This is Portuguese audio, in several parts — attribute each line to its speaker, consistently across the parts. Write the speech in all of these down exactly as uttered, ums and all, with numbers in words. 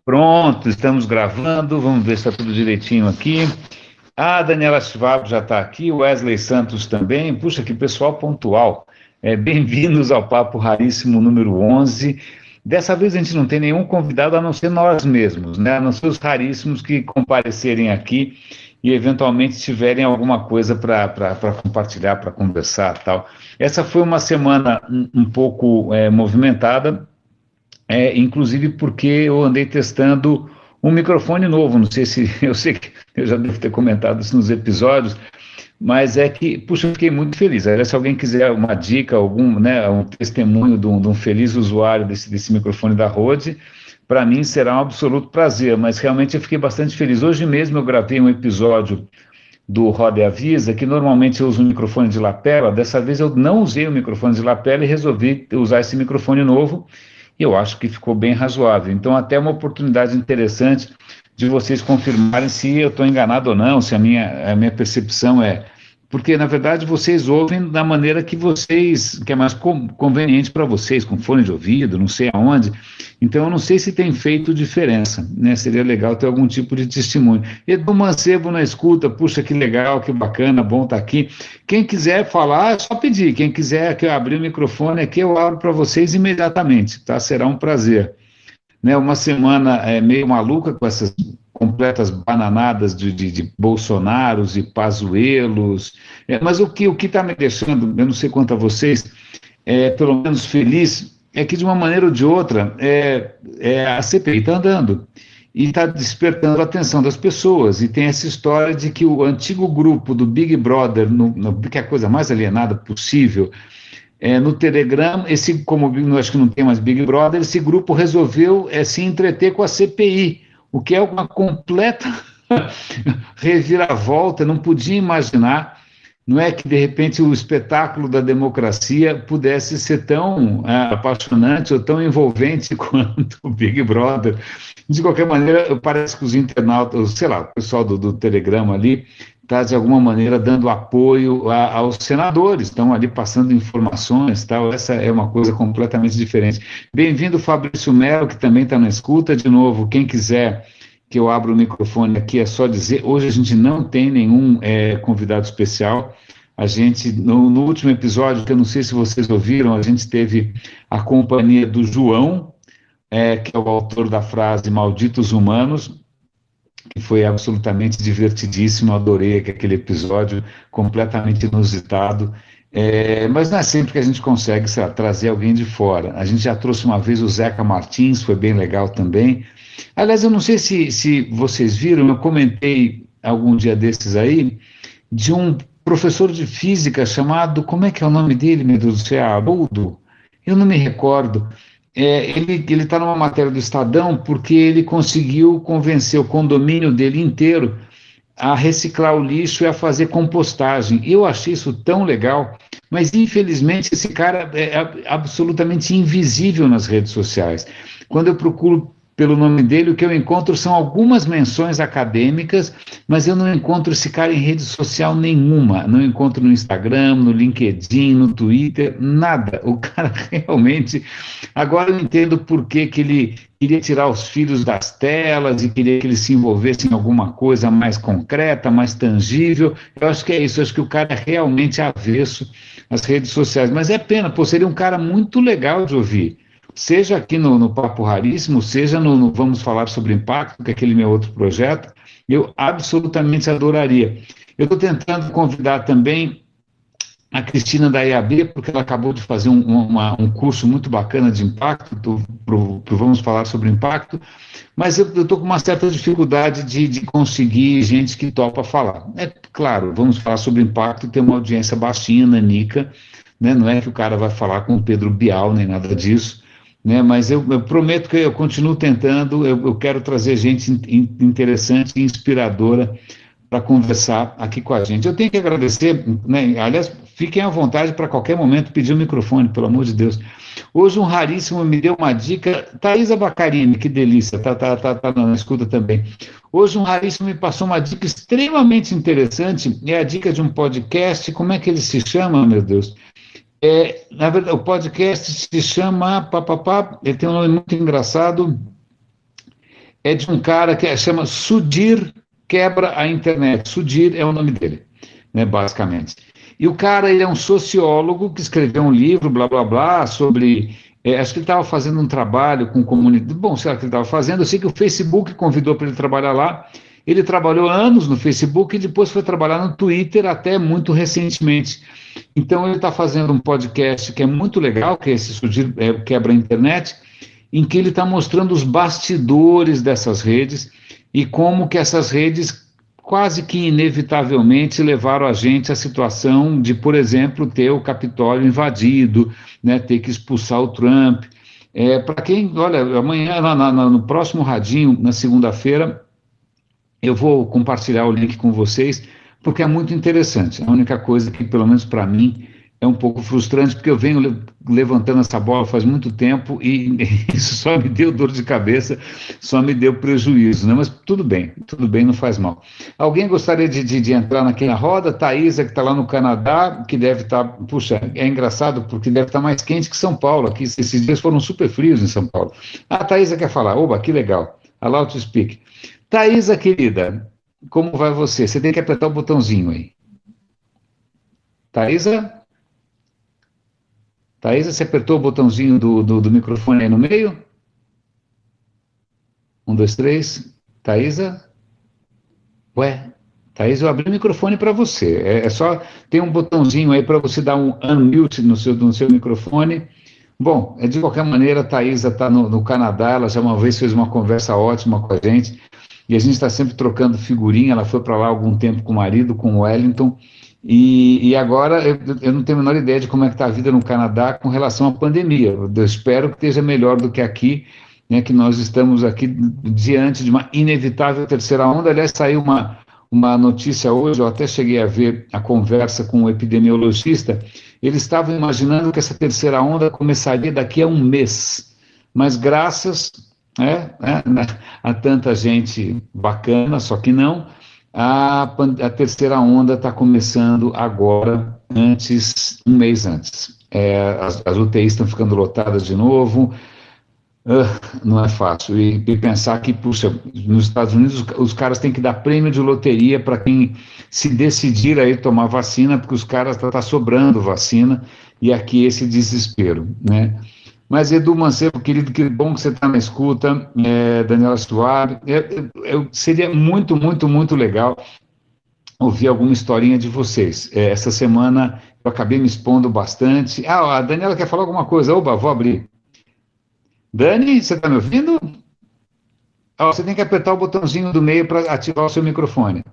Speaker 1: Pronto, estamos gravando. Vamos ver se está tudo direitinho aqui. A Daniela Schwab já está aqui, o Wesley Santos também. Puxa, que pessoal pontual. É, bem-vindos ao Papo Raríssimo número onze. Dessa vez a gente não tem nenhum convidado a não ser nós mesmos, né? A não ser os raríssimos que comparecerem aqui e eventualmente tiverem alguma coisa para compartilhar, para conversar e tal. Essa foi uma semana um, um pouco é, movimentada. É, inclusive porque eu andei testando um microfone novo, não sei se, eu sei que eu já devo ter comentado isso nos episódios, mas é que, puxa, eu fiquei muito feliz. Aliás, se alguém quiser uma dica, algum, né, um testemunho de um, de um feliz usuário desse, desse microfone da Rode, para mim será um absoluto prazer, mas realmente eu fiquei bastante feliz. Hoje mesmo eu gravei um episódio do Roda e Avisa, que normalmente eu uso um microfone de lapela, dessa vez eu não usei o microfone de lapela e resolvi usar esse microfone novo, e eu acho que ficou bem razoável. Então, até uma oportunidade interessante de vocês confirmarem se eu estou enganado ou não, se a minha, a minha percepção é... Porque, na verdade, vocês ouvem da maneira que vocês, que é mais com, conveniente para vocês, com fone de ouvido, não sei aonde. Então, eu não sei se tem feito diferença, né? Seria legal ter algum tipo de testemunho. Edu Mancebo na escuta, puxa, que legal, que bacana, bom estar aqui. Quem quiser falar, é só pedir. Quem quiser que eu abra o microfone aqui, eu abro para vocês imediatamente, tá? Será um prazer. Né, uma semana é, meio maluca com essas completas bananadas de, de, de Bolsonaros e Pazuellos, é, mas o que o que está me deixando, eu não sei quanto a vocês, é, pelo menos feliz, é que de uma maneira ou de outra é, é, a C P I está andando e está despertando a atenção das pessoas, e tem essa história de que o antigo grupo do Big Brother, no, no, que é a coisa mais alienada possível, É, no Telegram, esse, como eu acho que não tem mais Big Brother, esse grupo resolveu é, se entreter com a C P I, o que é uma completa reviravolta, não podia imaginar, não é que de repente o espetáculo da democracia pudesse ser tão é, apaixonante ou tão envolvente quanto o Big Brother. De qualquer maneira, parece que os internautas, sei lá, o pessoal do, do Telegram ali, está, de alguma maneira, dando apoio a, aos senadores, estão ali passando informações, tal. Essa é uma coisa completamente diferente. Bem-vindo, Fabrício Melo, que também está na escuta. De novo, quem quiser que eu abra o microfone aqui, é só dizer. Hoje a gente não tem nenhum é, convidado especial. A gente, no, no último episódio, que eu não sei se vocês ouviram, a gente teve a companhia do João, é, que é o autor da frase Malditos Humanos, que foi absolutamente divertidíssimo, adorei aquele episódio, completamente inusitado, é, mas não é sempre que a gente consegue, sei lá, trazer alguém de fora. A gente já trouxe uma vez o Zeca Martins, foi bem legal também. Aliás, eu não sei se, se vocês viram, eu comentei algum dia desses aí, de um professor de física chamado, como é que é o nome dele, meu Deus do céu, Haroldo? Eu não me recordo. É, ele está numa matéria do Estadão porque ele conseguiu convencer o condomínio dele inteiro a reciclar o lixo e a fazer compostagem. Eu achei isso tão legal, mas infelizmente esse cara é absolutamente invisível nas redes sociais. Quando eu procuro pelo nome dele, o que eu encontro são algumas menções acadêmicas, mas eu não encontro esse cara em rede social nenhuma, não encontro no Instagram, no LinkedIn, no Twitter, nada. O cara realmente... Agora eu entendo por que que ele queria tirar os filhos das telas e queria que eles se envolvessem em alguma coisa mais concreta, mais tangível. Eu acho que é isso, eu acho que o cara é realmente avesso às redes sociais, mas é pena, pô, seria um cara muito legal de ouvir. Seja aqui no, no Papo Raríssimo, seja no, no Vamos Falar sobre Impacto, que é aquele meu outro projeto, eu absolutamente adoraria. Eu estou tentando convidar também a Cristina da E A B, porque ela acabou de fazer um, uma, um curso muito bacana de impacto, para o Vamos Falar sobre Impacto, mas eu estou com uma certa dificuldade de, de conseguir gente que topa falar. É claro, Vamos Falar sobre Impacto, tem uma audiência baixinha, nanica, né? Não é que o cara vai falar com o Pedro Bial, nem nada disso, né, mas eu, eu prometo que eu continuo tentando, eu, eu quero trazer gente in, interessante e inspiradora para conversar aqui com a gente. Eu tenho que agradecer, né, aliás, fiquem à vontade para qualquer momento pedir o microfone, pelo amor de Deus. Hoje um raríssimo me deu uma dica, Thaisa Bacarini, que delícia, tá, tá, tá, tá na escuta também. Hoje um raríssimo me passou uma dica extremamente interessante, é a dica de um podcast, como é que ele se chama, meu Deus? É, na verdade, o podcast se chama, papapá, ele tem um nome muito engraçado, é de um cara que chama Sudhir Quebra a Internet. Sudhir é o nome dele, né, basicamente. E o cara, ele é um sociólogo que escreveu um livro, blá, blá, blá, sobre... É, acho que ele estava fazendo um trabalho com comunidade. Bom, sei lá o que ele estava fazendo. Eu sei que o Facebook convidou para ele trabalhar lá. Ele trabalhou anos no Facebook e depois foi trabalhar no Twitter até muito recentemente. Então, ele está fazendo um podcast que é muito legal, que é esse Sudhir é, Quebra a Internet, em que ele está mostrando os bastidores dessas redes e como que essas redes quase que inevitavelmente levaram a gente à situação de, por exemplo, ter o Capitólio invadido, né, ter que expulsar o Trump. É, para quem, olha, amanhã, na, na, no próximo Radinho, na segunda-feira, eu vou compartilhar o link com vocês, porque é muito interessante. A única coisa que, pelo menos para mim, é um pouco frustrante, porque eu venho le levantando essa bola faz muito tempo e isso só me deu dor de cabeça, só me deu prejuízo, né? Mas tudo bem, tudo bem, não faz mal. Alguém gostaria de, de, de entrar aqui na roda? Thaisa, que está lá no Canadá, que deve estar, tá, puxa, é engraçado, porque deve estar tá mais quente que São Paulo, aqui esses dias foram super frios em São Paulo. Ah, Thaisa quer falar, oba, que legal, allow to speak. Thaisa, querida, como vai você? Você tem que apertar o botãozinho aí. Thaisa? Thaisa, você apertou o botãozinho do, do, do microfone aí no meio? Um, dois, três. Thaisa? Ué, Thaisa, eu abri o microfone para você. É, é só, tem um botãozinho aí para você dar um unmute no seu, no seu microfone. Bom, é, de qualquer maneira, a Thaisa está no, no Canadá, ela já uma vez fez uma conversa ótima com a gente, e a gente está sempre trocando figurinha. Ela foi para lá há algum tempo com o marido, com o Wellington, e, e agora eu, eu não tenho a menor ideia de como é que está a vida no Canadá com relação à pandemia. Eu espero que esteja melhor do que aqui, né, que nós estamos aqui diante de uma inevitável terceira onda. Aliás, saiu uma, uma notícia hoje, eu até cheguei a ver a conversa com o epidemiologista. Eles estavam imaginando que essa terceira onda começaria daqui a um mês, mas graças, é, é, a tanta gente bacana, só que não, a, a terceira onda está começando agora, antes, um mês antes. É, as, as U T Is estão ficando lotadas de novo, uh, não é fácil. E, e pensar que, puxa, nos Estados Unidos os, os caras têm que dar prêmio de loteria para quem se decidir aí tomar vacina, porque os caras tá, tá sobrando vacina, e aqui esse desespero, né? Mas, Edu Mancebo, querido, que bom que você está na escuta, é, Daniela Soares, é, é, seria muito, muito, muito legal ouvir alguma historinha de vocês. É, essa semana eu acabei me expondo bastante. Ah, a Daniela quer falar alguma coisa? Oba, vou abrir. Dani, você está me ouvindo? Ah, você tem que apertar o botãozinho do meio para ativar o seu microfone.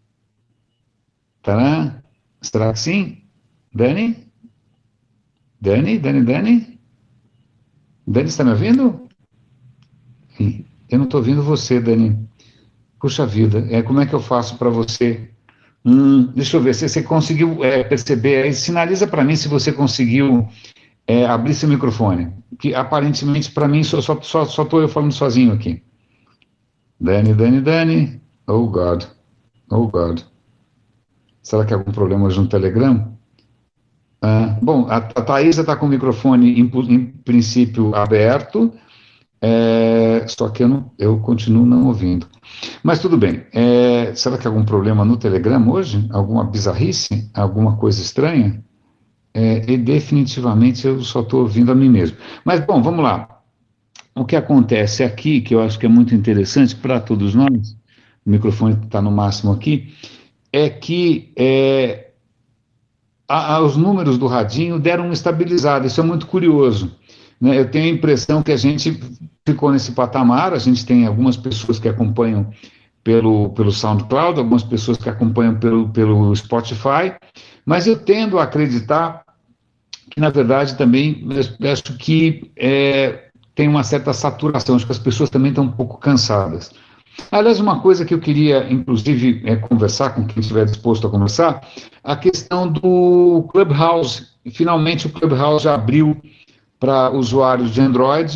Speaker 1: Tá? Será que sim? Dani? Dani, Dani, Dani? Dani, está me ouvindo? Eu não estou ouvindo você, Dani. Puxa vida, é, como é que eu faço para você? Hum, deixa eu ver, se você conseguiu é, perceber, aí, sinaliza para mim se você conseguiu é, abrir seu microfone, que aparentemente para mim só estou só, só, só eu falando sozinho aqui. Dani, Dani, Dani, oh God, oh God. Será que há algum problema hoje no Telegram? Ah, bom, a, a Thaisa está com o microfone, em, em princípio, aberto, é, só que eu, não, eu continuo não ouvindo. Mas tudo bem. É, será que há algum problema no Telegram hoje? Alguma bizarrice? Alguma coisa estranha? É, e definitivamente eu só estou ouvindo a mim mesmo. Mas, bom, vamos lá. O que acontece aqui, que eu acho que é muito interessante para todos nós, o microfone está no máximo aqui, é que... É, A, a, os números do Radinho deram uma estabilizada, isso é muito curioso, né? Eu tenho a impressão que a gente ficou nesse patamar, a gente tem algumas pessoas que acompanham pelo, pelo SoundCloud, algumas pessoas que acompanham pelo, pelo Spotify, mas eu tendo a acreditar que, na verdade, também, eu acho que é, tem uma certa saturação, acho que as pessoas também estão um pouco cansadas. Aliás, uma coisa que eu queria, inclusive, é, conversar com quem estiver disposto a conversar, a questão do Clubhouse. Finalmente o Clubhouse já abriu para usuários de Android.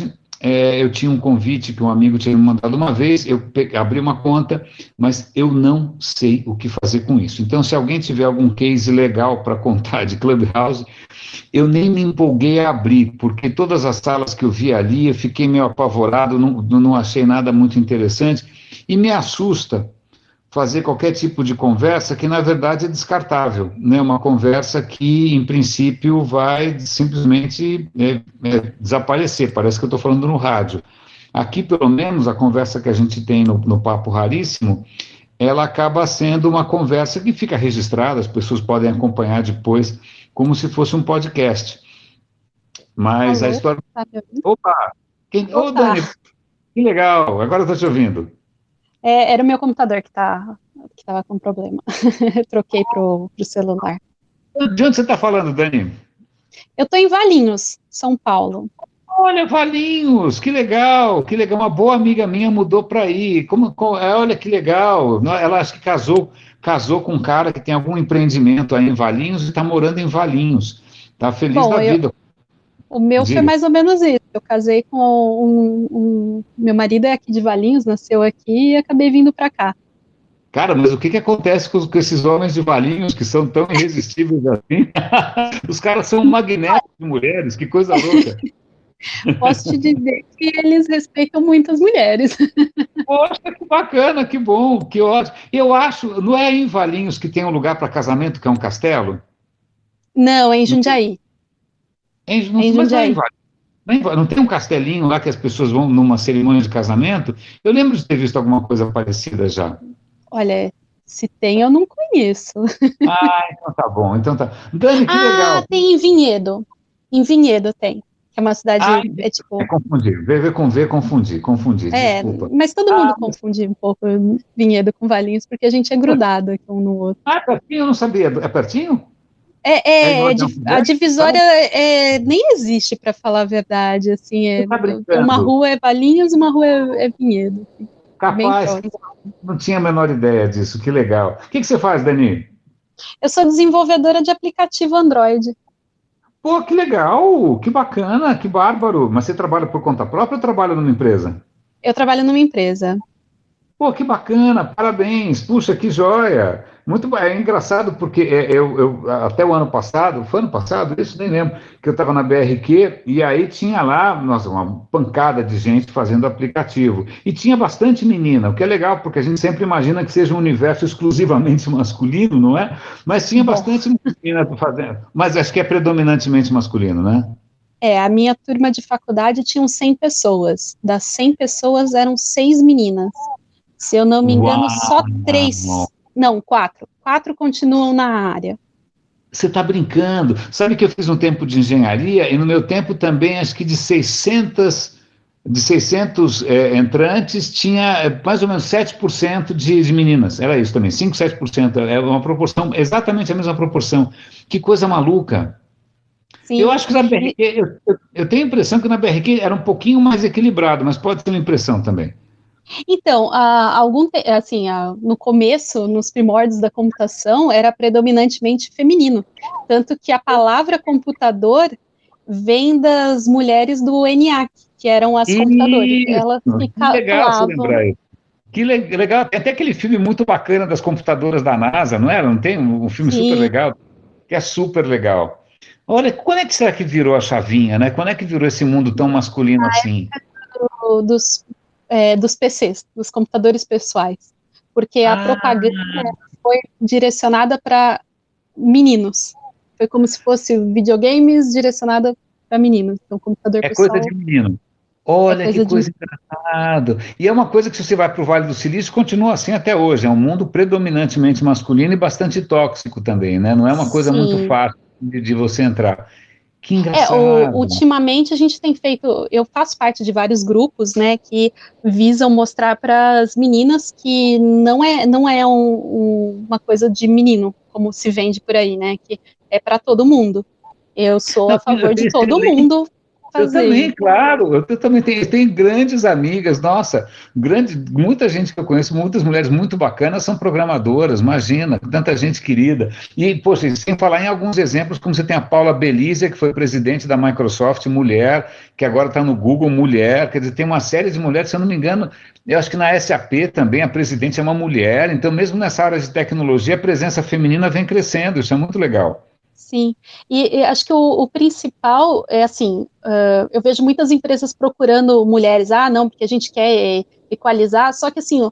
Speaker 1: é, eu tinha um convite que um amigo tinha me mandado uma vez, eu pe- abri uma conta, mas eu não sei o que fazer com isso. Então, se alguém tiver algum case legal para contar de Clubhouse, eu nem me empolguei a abrir, porque todas as salas que eu vi ali, eu fiquei meio apavorado, não, não achei nada muito interessante, e me assusta fazer qualquer tipo de conversa que, na verdade, é descartável, né? Uma conversa que, em princípio, vai simplesmente é, é, desaparecer, parece que eu estou falando no rádio. Aqui, pelo menos, a conversa que a gente tem no, no Papo Raríssimo, ela acaba sendo uma conversa que fica registrada, as pessoas podem acompanhar depois, como se fosse um podcast. Mas a
Speaker 2: Alô?
Speaker 1: história...
Speaker 2: Tá me ouvindo?
Speaker 1: Opa! Quem... Ô,
Speaker 2: Opa!
Speaker 1: Dani, que legal, agora eu estou te ouvindo.
Speaker 2: É, era o meu computador que tá, que estava com problema. Eu troquei pro, pro celular.
Speaker 1: De onde você está falando, Dani?
Speaker 2: Eu tô em Valinhos, São Paulo.
Speaker 1: Olha, Valinhos, que legal, que legal. Uma boa amiga minha mudou para aí. Como, co- é, olha que legal. Não, ela acho que casou, casou com um cara que tem algum empreendimento aí em Valinhos e está morando em Valinhos. Está feliz da
Speaker 2: Bom, eu,
Speaker 1: vida.
Speaker 2: o meu foi
Speaker 1: Diga.
Speaker 2: mais ou menos isso. Eu casei com um, um- meu marido é aqui de Valinhos, nasceu aqui e acabei vindo para cá.
Speaker 1: Cara, mas o que que acontece com, os- com esses homens de Valinhos que são tão irresistíveis assim? Os caras são um magnetos de mulheres, que coisa louca.
Speaker 2: Posso te dizer que eles respeitam muitas mulheres.
Speaker 1: Poxa, que bacana, que bom, que ótimo. Eu acho, não é em Valinhos que tem um lugar para casamento, que é um castelo?
Speaker 2: Não, é em Jundiaí.
Speaker 1: Em-
Speaker 2: É
Speaker 1: não-
Speaker 2: em
Speaker 1: mas não é em
Speaker 2: Jundiaí.
Speaker 1: Valinhos. Não, é em Va- não tem um castelinho lá que as pessoas vão numa cerimônia de casamento? Eu lembro de ter visto alguma coisa parecida já.
Speaker 2: Olha, se tem, eu não conheço.
Speaker 1: Ah, então tá bom. Então tá. Dani, que
Speaker 2: Ah,
Speaker 1: legal.
Speaker 2: tem em Vinhedo. Em Vinhedo tem. Que é uma
Speaker 1: Ah,
Speaker 2: cidade, é
Speaker 1: é
Speaker 2: tipo,
Speaker 1: confundir. V, V com V, confundi, confundi,
Speaker 2: é,
Speaker 1: desculpa.
Speaker 2: mas todo
Speaker 1: Ah,
Speaker 2: mundo confunde um pouco Vinhedo com Valinhos, porque a gente é grudado aqui um no outro.
Speaker 1: ah, é pertinho, eu não sabia. É pertinho?
Speaker 2: É,
Speaker 1: É em
Speaker 2: é, é
Speaker 1: Ordem
Speaker 2: di- a
Speaker 1: Alfabética? Tá?
Speaker 2: divisória é, nem existe, para falar a verdade, assim,
Speaker 1: Você
Speaker 2: é,
Speaker 1: está
Speaker 2: uma
Speaker 1: brincando?
Speaker 2: rua é Valinhos, uma rua é, é Vinhedo, assim, bem
Speaker 1: Capaz, que
Speaker 2: próximo.
Speaker 1: não tinha a menor ideia disso. Que legal. O que que você faz, Dani?
Speaker 2: Eu sou desenvolvedora de aplicativo Android.
Speaker 1: Pô, que legal, que bacana, que bárbaro. Mas você trabalha por conta própria ou trabalha numa empresa?
Speaker 2: Eu trabalho numa empresa.
Speaker 1: Pô, que bacana, parabéns, puxa, que joia. Muito bom, é engraçado porque é, eu, eu- até o ano passado, foi ano passado, isso nem lembro, que eu estava na B R Q e aí tinha lá, nossa, uma pancada de gente fazendo aplicativo. E tinha bastante menina, o que é legal, porque a gente sempre imagina que seja um universo exclusivamente masculino, não é? Mas tinha
Speaker 2: Bom,
Speaker 1: bastante menina fazendo, mas acho que é predominantemente masculino, né?
Speaker 2: é, a minha turma de faculdade tinha cem pessoas. Das cem pessoas, eram seis meninas. Se eu não me engano, só
Speaker 1: Uau!
Speaker 2: três, não, quatro. Quatro continuam na área.
Speaker 1: Você está brincando. Sabe que eu fiz um tempo de engenharia e no meu tempo também, acho que de seiscentos, de seiscentos é, entrantes, tinha é, mais ou menos sete por cento de, de meninas. Era isso também, cinco, sete por cento. É uma proporção, exatamente a mesma proporção. Que coisa maluca. Eu
Speaker 2: Sim.
Speaker 1: acho que na
Speaker 2: E,
Speaker 1: B R Q, eu, eu, eu tenho a impressão que na B R Q era um pouquinho mais equilibrado, mas pode ser uma impressão também.
Speaker 2: então, há algum, te- assim, há- no começo, nos primórdios da computação, era predominantemente feminino. Tanto que a palavra computador vem das mulheres do ENIAC, que eram as computadoras.
Speaker 1: Isso,
Speaker 2: Elas
Speaker 1: que
Speaker 2: fica-
Speaker 1: legal você
Speaker 2: falavam.
Speaker 1: lembrar isso. Que le- legal, tem até aquele filme muito bacana das computadoras da NASA, não era? Não tem um, um filme super
Speaker 2: Sim,
Speaker 1: legal, que é super legal. Olha, quando é que será que virou a chavinha, né? Quando é que virou esse mundo tão masculino assim?
Speaker 2: do- dos, é, dos P Cs, dos computadores pessoais. Porque a
Speaker 1: Ah,
Speaker 2: propaganda foi direcionada para meninos. Foi como se fosse videogames direcionada para meninos. Então, computador
Speaker 1: é coisa de
Speaker 2: pessoal
Speaker 1: menino.
Speaker 2: é
Speaker 1: Olha que
Speaker 2: coisa de.
Speaker 1: coisa engraçada. E é uma coisa que, se você vai para o Vale do Silício, continua assim até hoje. É um mundo predominantemente masculino e bastante tóxico também, né? Não é uma coisa muito
Speaker 2: Sim.
Speaker 1: fácil de, de você entrar. Que
Speaker 2: É, o,
Speaker 1: engraçado.
Speaker 2: ultimamente a gente tem feito, eu faço parte de vários grupos, né, que visam mostrar para as meninas que não é, não é um, um, uma coisa de menino, como se vende por aí, né, que é para todo mundo. Eu sou
Speaker 1: Não,
Speaker 2: a favor de todo
Speaker 1: excelente.
Speaker 2: mundo
Speaker 1: Eu
Speaker 2: fazer.
Speaker 1: também, claro, eu, eu também tenho, eu tenho grandes amigas, nossa, grande, muita gente que eu conheço, muitas mulheres muito bacanas são programadoras, imagina, tanta gente querida. E, poxa, sem falar em alguns exemplos, como você tem a Paula Belízia, que foi presidente da Microsoft, mulher, que agora está no Google, mulher, quer dizer, tem uma série de mulheres, se eu não me engano, eu acho que na S A P também a presidente é uma mulher, então mesmo nessa área de tecnologia, a presença feminina vem crescendo, isso é muito legal.
Speaker 2: Sim, e, e acho que o, o principal é assim, uh, eu vejo muitas empresas procurando mulheres, ah, não, porque a gente quer equalizar, só que assim,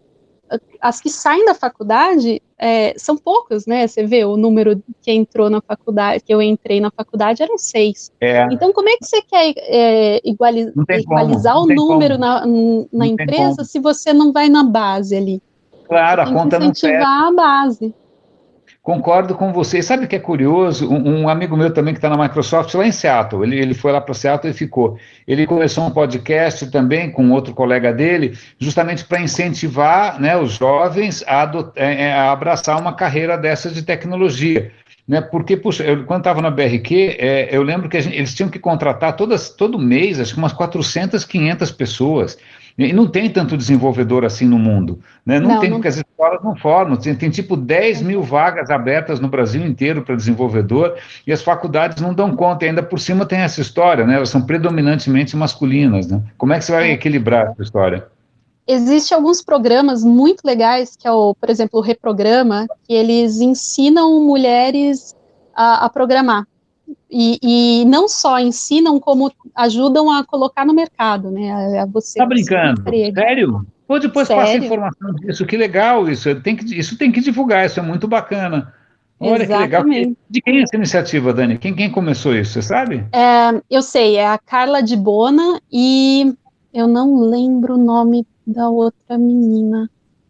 Speaker 2: as que saem da faculdade é, são poucas, né? Você vê o número que entrou na faculdade, que eu entrei na faculdade eram seis.
Speaker 1: É,
Speaker 2: Então, como é que você quer é, iguali,
Speaker 1: não tem como,
Speaker 2: equalizar
Speaker 1: não
Speaker 2: o
Speaker 1: tem
Speaker 2: número
Speaker 1: como,
Speaker 2: na, na
Speaker 1: não tem
Speaker 2: empresa
Speaker 1: como.
Speaker 2: se você não vai na base ali? Você
Speaker 1: Claro, a
Speaker 2: tem que
Speaker 1: conta não fecha.
Speaker 2: incentivar a base.
Speaker 1: Concordo com você. E sabe o que é curioso? Um, um amigo meu também que está na Microsoft, lá em Seattle, ele, ele foi lá para Seattle e ficou. Ele começou um podcast também com outro colega dele, justamente para incentivar, né, os jovens a, adot- é, é, a abraçar uma carreira dessa de tecnologia. Né, porque, puxa, eu, quando estava na B R Q, é, eu lembro que a gente- eles tinham que contratar todas, todo mês, acho que umas quatrocentas, quinhentas pessoas. E não tem tanto desenvolvedor assim no mundo. Né? Não
Speaker 2: Não,
Speaker 1: tem,
Speaker 2: não
Speaker 1: porque as escolas não formam. Tem, tem tipo dez mil vagas abertas no Brasil inteiro para desenvolvedor e as faculdades não dão conta. E ainda por cima tem essa história, né? Elas são predominantemente masculinas. Né? Como é que você vai
Speaker 2: é.
Speaker 1: equilibrar essa história?
Speaker 2: Existem alguns programas muito legais, que é o, por exemplo, o Reprograma, que eles ensinam mulheres a, a programar. E, e não só ensinam, como ajudam a colocar no mercado, né? A, a você
Speaker 1: Tá
Speaker 2: conseguir
Speaker 1: brincando?
Speaker 2: emprego.
Speaker 1: Sério? Pô, depois passa
Speaker 2: Sério?
Speaker 1: informação disso. Que legal isso. Tem que, isso tem que divulgar, isso é muito bacana. Olha que legal.
Speaker 2: Exatamente.
Speaker 1: De quem é essa iniciativa, Dani? Quem, quem começou isso, você sabe?
Speaker 2: É, eu sei, é a Carla de Bona e eu não lembro o nome da outra menina.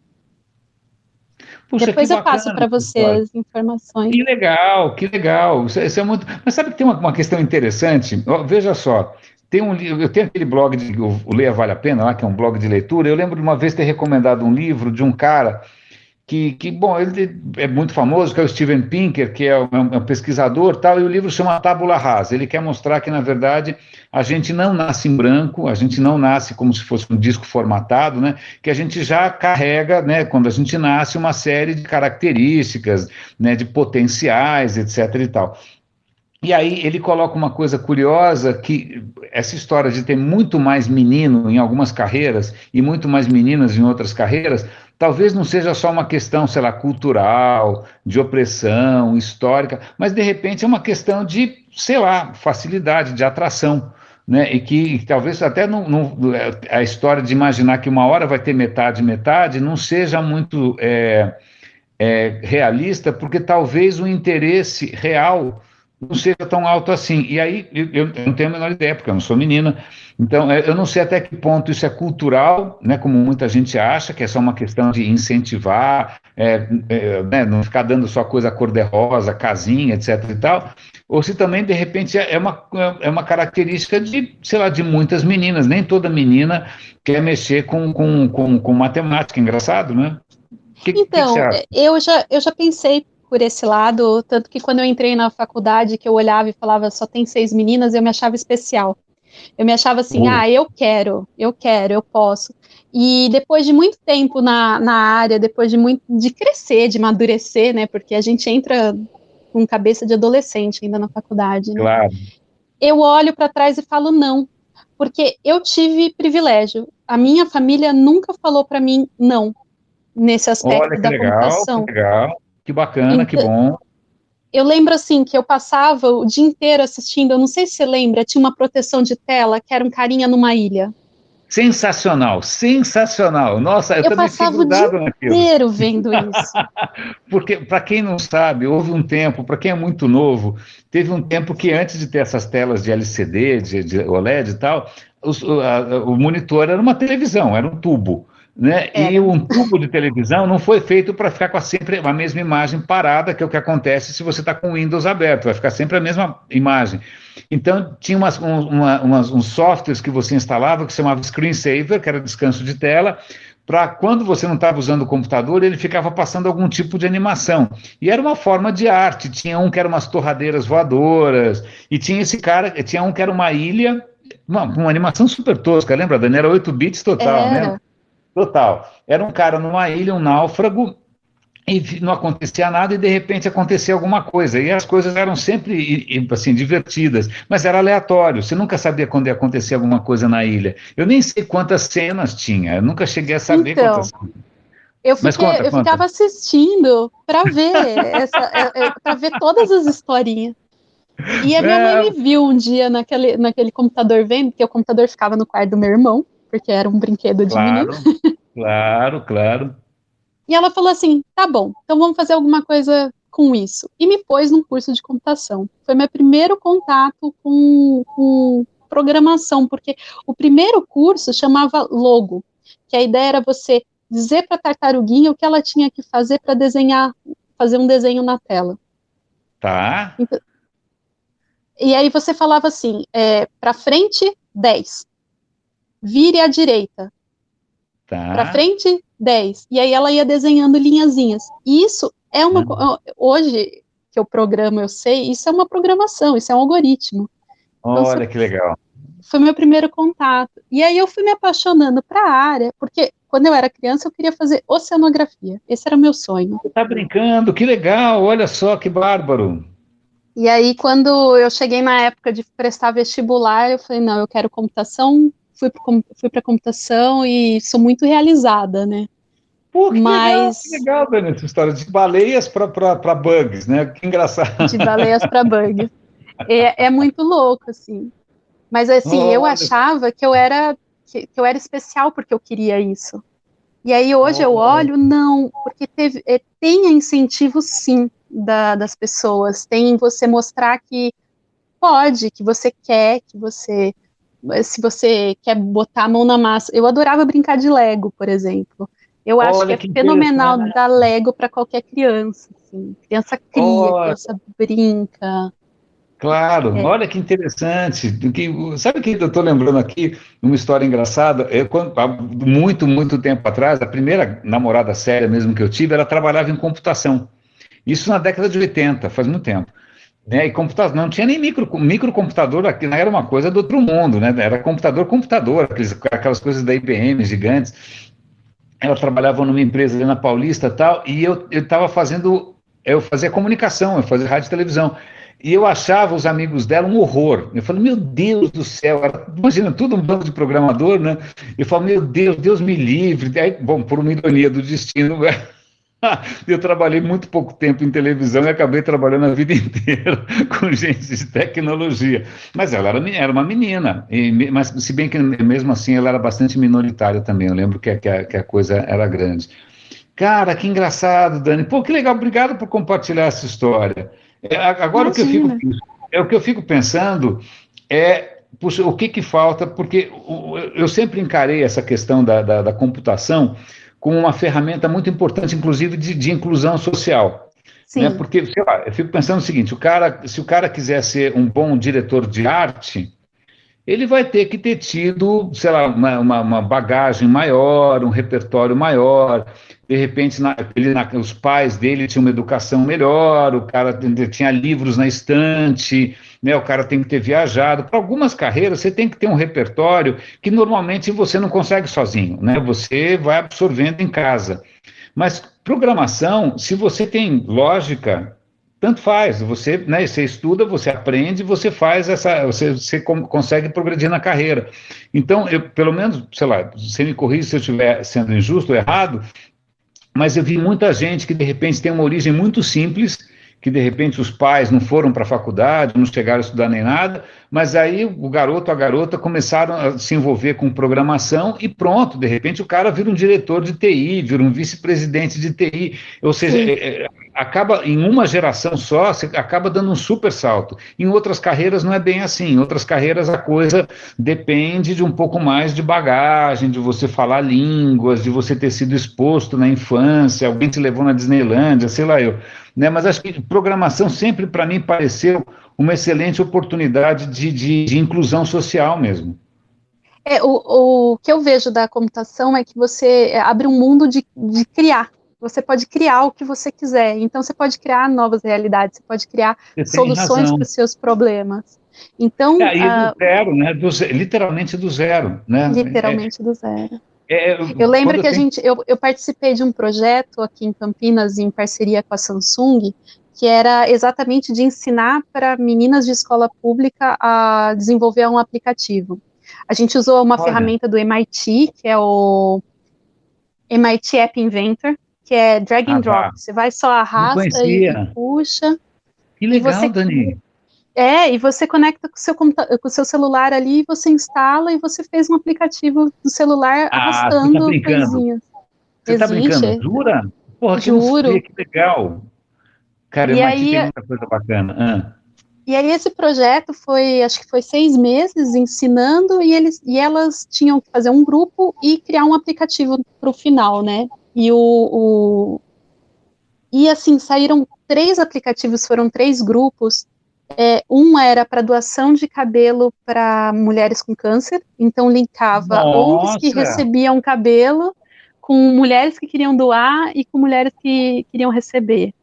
Speaker 1: Puxa, que
Speaker 2: Depois eu passo
Speaker 1: bacana
Speaker 2: para
Speaker 1: essa
Speaker 2: você
Speaker 1: história.
Speaker 2: as informações.
Speaker 1: Que legal, que legal. Isso, é isso é muito. Mas sabe que tem uma, uma questão interessante? Ó, veja só, tem um, li- eu tenho aquele blog de o, o Leia Vale a Pena, lá, que é um blog de leitura. Eu lembro de uma vez ter recomendado um livro de um cara que, que, bom, ele é muito famoso, que é o Steven Pinker, que é um, é um pesquisador tal, e o livro chama Tábula Rasa. Ele quer mostrar que, na verdade, a gente não nasce em branco, a gente não nasce como se fosse um disco formatado, né? Que a gente já carrega, né, quando a gente nasce, uma série de características, né, de potenciais, etc e tal. E aí ele coloca uma coisa curiosa, que essa história de ter muito mais menino em algumas carreiras e muito mais meninas em outras carreiras, talvez não seja só uma questão, sei lá, cultural, de opressão, histórica, mas de repente é uma questão de, sei lá, facilidade, de atração. Né? E que, que talvez até não, não- a história de imaginar que uma hora vai ter metade, metade, não seja muito é, é, realista, porque talvez o interesse real não seja tão alto assim. E aí eu, eu não tenho a menor ideia, porque eu não sou menina. Então, é, eu não sei até que ponto isso é cultural, né, como muita gente acha, que é só uma questão de incentivar, é, é, né, não ficar dando só coisa cor-de-rosa, casinha, etc e tal, ou se também, de repente, é uma, é uma característica de, sei lá, de muitas meninas. Nem toda menina quer mexer com, com, com, com matemática. Engraçado, né? O que, que, que você
Speaker 2: Então,
Speaker 1: acha?
Speaker 2: é, eu já, eu já pensei por esse lado, tanto que quando eu entrei na faculdade, que eu olhava e falava só tem seis meninas, eu me achava especial. Eu me achava assim,
Speaker 1: Oh,
Speaker 2: ah, eu quero, eu quero, eu posso. E depois de muito tempo na, na área, depois de muito de crescer, de amadurecer, né? Porque a gente entra com cabeça de adolescente ainda na faculdade, né?
Speaker 1: claro.
Speaker 2: Eu olho para trás e falo não, porque eu tive privilégio. A minha família nunca falou para mim não nesse
Speaker 1: Olha
Speaker 2: aspecto
Speaker 1: que
Speaker 2: da
Speaker 1: legal, que
Speaker 2: computação.
Speaker 1: legal, que bacana, que
Speaker 2: Então,
Speaker 1: bom.
Speaker 2: eu lembro assim que eu passava o dia inteiro assistindo, eu não sei se você lembra, tinha uma proteção de tela que era um carinha numa ilha.
Speaker 1: Sensacional, sensacional. Nossa, eu
Speaker 2: Eu
Speaker 1: também fiquei
Speaker 2: passava o dia
Speaker 1: grudado naquilo.
Speaker 2: inteiro vendo isso.
Speaker 1: Porque, para quem não sabe, houve um tempo, para quem é muito novo, teve um tempo que antes de ter essas telas de L C D, de, de O L E D e tal, os- o, a- o monitor era uma televisão, era um tubo. Né? E
Speaker 2: Era.
Speaker 1: um tubo de televisão não foi feito para ficar com a, sempre a mesma imagem parada, que é o que acontece se você está com o Windows aberto, vai ficar sempre a mesma imagem. Então, tinha umas, um, uma, umas, uns softwares que você instalava que se chamava Screensaver, que era descanso de tela, para quando você não estava usando o computador, ele ficava passando algum tipo de animação. E era uma forma de arte. Tinha um que era umas torradeiras voadoras, e tinha esse cara, tinha um que era uma ilha uma, uma animação super tosca, lembra, Dani? Era oito bits total,
Speaker 2: Era.
Speaker 1: né? Total. Era um cara numa ilha, um náufrago, e não acontecia nada e de repente acontecia alguma coisa, e as coisas eram sempre assim, divertidas, mas era aleatório, você nunca sabia quando ia acontecer alguma coisa na ilha. Eu nem sei quantas cenas tinha, eu nunca cheguei a saber
Speaker 2: Então,
Speaker 1: quantas.
Speaker 2: eu,
Speaker 1: Mas
Speaker 2: fiquei,
Speaker 1: conta,
Speaker 2: eu
Speaker 1: conta.
Speaker 2: ficava assistindo para ver essa, para ver todas as historinhas. E a minha mãe
Speaker 1: É,
Speaker 2: me viu um dia naquele, naquele computador vendo, porque o computador ficava no quarto do meu irmão, porque era um brinquedo de menino.
Speaker 1: claro, claro, claro.
Speaker 2: E ela falou assim: tá bom, então vamos fazer alguma coisa com isso. E me pôs num curso de computação. Foi meu primeiro contato com, com programação, porque o primeiro curso chamava Logo, que a ideia era você dizer para a tartaruguinha o que ela tinha que fazer para desenhar, fazer um desenho na tela.
Speaker 1: Tá,
Speaker 2: Então, e aí você falava assim, é, para frente, dez. Vire à direita. Para
Speaker 1: tá.
Speaker 2: frente, dez. E aí ela ia desenhando linhazinhas. E isso é uma... Hoje que eu programo, eu sei, isso é uma programação, isso é um algoritmo. Então,
Speaker 1: Olha que legal.
Speaker 2: foi meu primeiro contato. E aí eu fui me apaixonando para a área, porque quando eu era criança eu queria fazer oceanografia. Esse era o meu sonho.
Speaker 1: Você tá brincando, que legal, olha só que bárbaro.
Speaker 2: E aí, quando eu cheguei na época de prestar vestibular, eu falei, não, eu quero computação, fui para computação e sou muito realizada, né?
Speaker 1: Pô, que legal, que
Speaker 2: Mas
Speaker 1: legal, Dani, essa história de baleias para bugs, né? Que engraçado.
Speaker 2: de baleias para bug. É, é muito louco, assim. Mas, assim, eu
Speaker 1: Olha,
Speaker 2: achava que eu era que, que eu era especial porque eu queria isso. E aí, hoje eu
Speaker 1: olha.
Speaker 2: olho, não, porque teve, é, tem incentivo, sim, da, das pessoas. Tem você mostrar que pode, que você quer, que você... Se você quer botar a mão na massa. Eu adorava brincar de Lego, por exemplo. Eu acho que
Speaker 1: Olha
Speaker 2: é
Speaker 1: que
Speaker 2: fenomenal
Speaker 1: interessante.
Speaker 2: dar Lego para qualquer criança. Assim. Criança cria,
Speaker 1: Olha,
Speaker 2: criança brinca.
Speaker 1: claro,
Speaker 2: É,
Speaker 1: olha que interessante. Do que, sabe o que eu estou lembrando aqui? Uma história engraçada. Eu, quando, há muito, muito tempo atrás, a primeira namorada séria mesmo que eu tive, ela trabalhava em computação. Isso na década de oitenta, faz muito tempo. Né, e computador, não tinha nem micro, microcomputador, aqui não era uma coisa do outro mundo, né? Era computador, computador, aqueles, aquelas coisas da I B M gigantes. Ela trabalhava numa empresa ali na Paulista e tal, e eu estava fazendo, eu fazia comunicação, eu fazia rádio e televisão. E eu achava os amigos dela um horror. Eu falei, meu Deus do céu, era, imagina, tudo um bando de programador, né? Eu falo, meu Deus, Deus me livre. Aí, bom, por uma ironia do destino, eu trabalhei muito pouco tempo em televisão e acabei trabalhando a vida inteira com gente de tecnologia. Mas ela era, era uma menina, e, mas se bem que mesmo assim ela era bastante minoritária também. Eu lembro que, a, que, a, que a coisa era grande. Cara, que engraçado, Dani. Pô, que legal, obrigado por compartilhar essa história. É, agora o que eu fico,
Speaker 2: imagina.
Speaker 1: é o que eu fico pensando é puxa, o que, que falta, porque eu sempre encarei essa questão da, da, da computação como uma ferramenta muito importante, inclusive, de, de inclusão social. Né?
Speaker 2: Sim,
Speaker 1: Porque, sei lá, eu fico pensando o seguinte: o cara, se o cara quiser ser um bom diretor de arte, ele vai ter que ter tido, sei lá, uma, uma, uma bagagem maior, um repertório maior. De repente, na, ele, na, os pais dele tinham uma educação melhor, o cara tinha livros na estante, né, o cara tem que ter viajado. Para algumas carreiras, você tem que ter um repertório que normalmente você não consegue sozinho, né? Você vai absorvendo em casa. Mas programação, se você tem lógica, tanto faz, você, né, você estuda, você aprende, você faz essa, você, você consegue progredir na carreira. Então, eu, pelo menos, sei lá, você me corrige se eu estiver sendo injusto ou errado, mas eu vi muita gente que de repente tem uma origem muito simples, que de repente os pais não foram para a faculdade, não chegaram a estudar nem nada, mas aí o garoto, a garota começaram a se envolver com programação e pronto, de repente o cara vira um diretor de T I, vira um vice-presidente de T I, ou seja, é, é, acaba em uma geração só, você acaba dando um super salto. Em outras carreiras não é bem assim, em outras carreiras a coisa depende de um pouco mais de bagagem, de você falar línguas, de você ter sido exposto na infância, alguém te levou na Disneylândia, sei lá eu. Né, mas acho que programação sempre para mim pareceu uma excelente oportunidade de, de, de inclusão social mesmo.
Speaker 2: É, o, o que eu vejo da computação é que você abre um mundo de, de criar. Você pode criar o que você quiser. Então, você pode criar novas realidades, você pode criar
Speaker 1: Você tem
Speaker 2: soluções
Speaker 1: razão.
Speaker 2: para os seus problemas. Então,
Speaker 1: É, e
Speaker 2: uh,
Speaker 1: do zero, né? Do, literalmente do zero, né?
Speaker 2: Literalmente é, do zero.
Speaker 1: É,
Speaker 2: eu lembro que
Speaker 1: eu
Speaker 2: a
Speaker 1: tenho...
Speaker 2: gente, eu, eu participei de um projeto aqui em Campinas, em parceria com a Samsung, que era exatamente de ensinar para meninas de escola pública a desenvolver um aplicativo. A gente usou uma Olha. ferramenta do M I T, que é o M I T App Inventor, que é drag and ah, drop. Tá. Você vai só arrasta e, e puxa.
Speaker 1: Que legal,
Speaker 2: e você,
Speaker 1: Dani.
Speaker 2: É, e você conecta com o seu, com o seu celular ali, você instala e você fez um aplicativo do celular ah, arrastando
Speaker 1: você tá
Speaker 2: coisinhas.
Speaker 1: Você está brincando? Jura? Porra, que
Speaker 2: Juro.
Speaker 1: Que legal. Cara, o M I T tem muita coisa bacana. Ah.
Speaker 2: E aí esse projeto foi, acho que foi seis meses ensinando e, eles, e elas tinham que fazer um grupo e criar um aplicativo para o final, né? E o, o... E assim, saíram três aplicativos, foram três grupos. É, um era para doação de cabelo para mulheres com câncer, então linkava
Speaker 1: Nossa.
Speaker 2: O N Gs que recebiam cabelo com mulheres que queriam doar e com mulheres que queriam receber.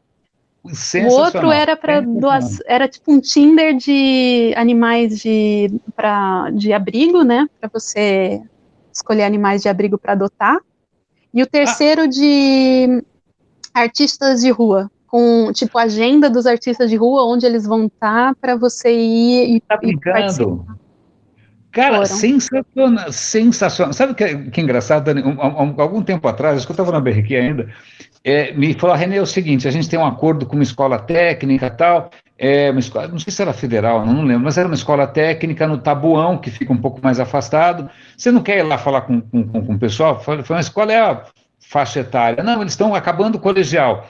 Speaker 2: O outro era para doação, era tipo um Tinder de animais de, pra, de abrigo, né? Para você escolher animais de abrigo para adotar. E o terceiro ah. de artistas de rua, com tipo a agenda dos artistas de rua, onde eles vão estar para você ir e,
Speaker 1: tá brincando?
Speaker 2: E
Speaker 1: Cara, Foram. sensacional, sensacional. Sabe o que, que é engraçado, Dani? Um, um, algum tempo atrás, acho que eu estava na B R Q ainda, é, me falou, René, é o seguinte, a gente tem um acordo com uma escola técnica e tal, é, uma escola, não sei se era federal, não, não lembro, mas era uma escola técnica no Tabuão, que fica um pouco mais afastado. Você não quer ir lá falar com, com, com, com o pessoal? Foi uma escola, é a faixa etária. Não, eles estão acabando o colegial.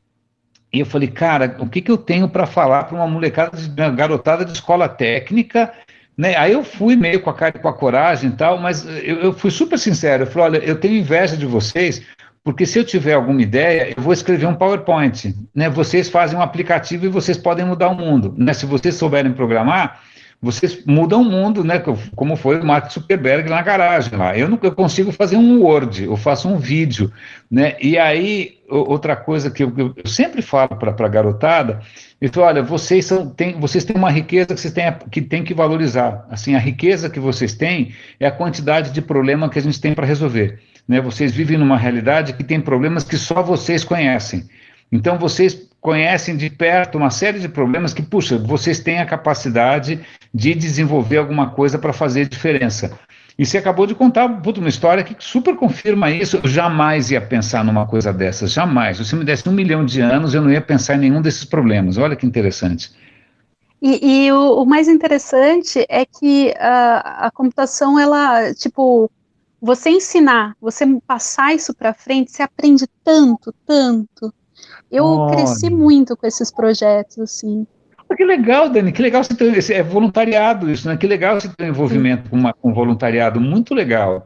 Speaker 1: E eu falei, cara, o que, que eu tenho para falar para uma molecada, uma garotada de escola técnica, né? Aí eu fui meio com a cara e com a coragem e tal, mas eu, eu fui super sincero, eu falei, olha, eu tenho inveja de vocês, porque se eu tiver alguma ideia, eu vou escrever um PowerPoint, né? Vocês fazem um aplicativo e vocês podem mudar o mundo, né? Se vocês souberem programar, vocês mudam o mundo, né? Como foi o Mark Zuckerberg na garagem lá. Eu não eu consigo fazer um Word, eu faço um vídeo, né? E aí, outra coisa que eu, eu sempre falo para a garotada, eu falo, olha, vocês, são, tem, vocês têm uma riqueza que vocês têm que, têm que valorizar. Assim, a riqueza que vocês têm é a quantidade de problema que a gente tem para resolver, né? Vocês vivem numa realidade que tem problemas que só vocês conhecem. Então, vocês conhecem de perto uma série de problemas que, puxa, vocês têm a capacidade de desenvolver alguma coisa para fazer diferença. E você acabou de contar puta, uma história que super confirma isso. Eu jamais ia pensar numa coisa dessas, jamais. Se você me desse um milhão de anos, eu não ia pensar em nenhum desses problemas. Olha que interessante.
Speaker 2: E, e o, o mais interessante é que a, a computação, ela, tipo, você ensinar, você passar isso para frente, você aprende tanto, tanto. Eu Olha. cresci muito com esses projetos, assim.
Speaker 1: Que legal, Dani, que legal você ter esse, é voluntariado isso, né? Que legal você ter um envolvimento com, uma, com voluntariado, muito legal.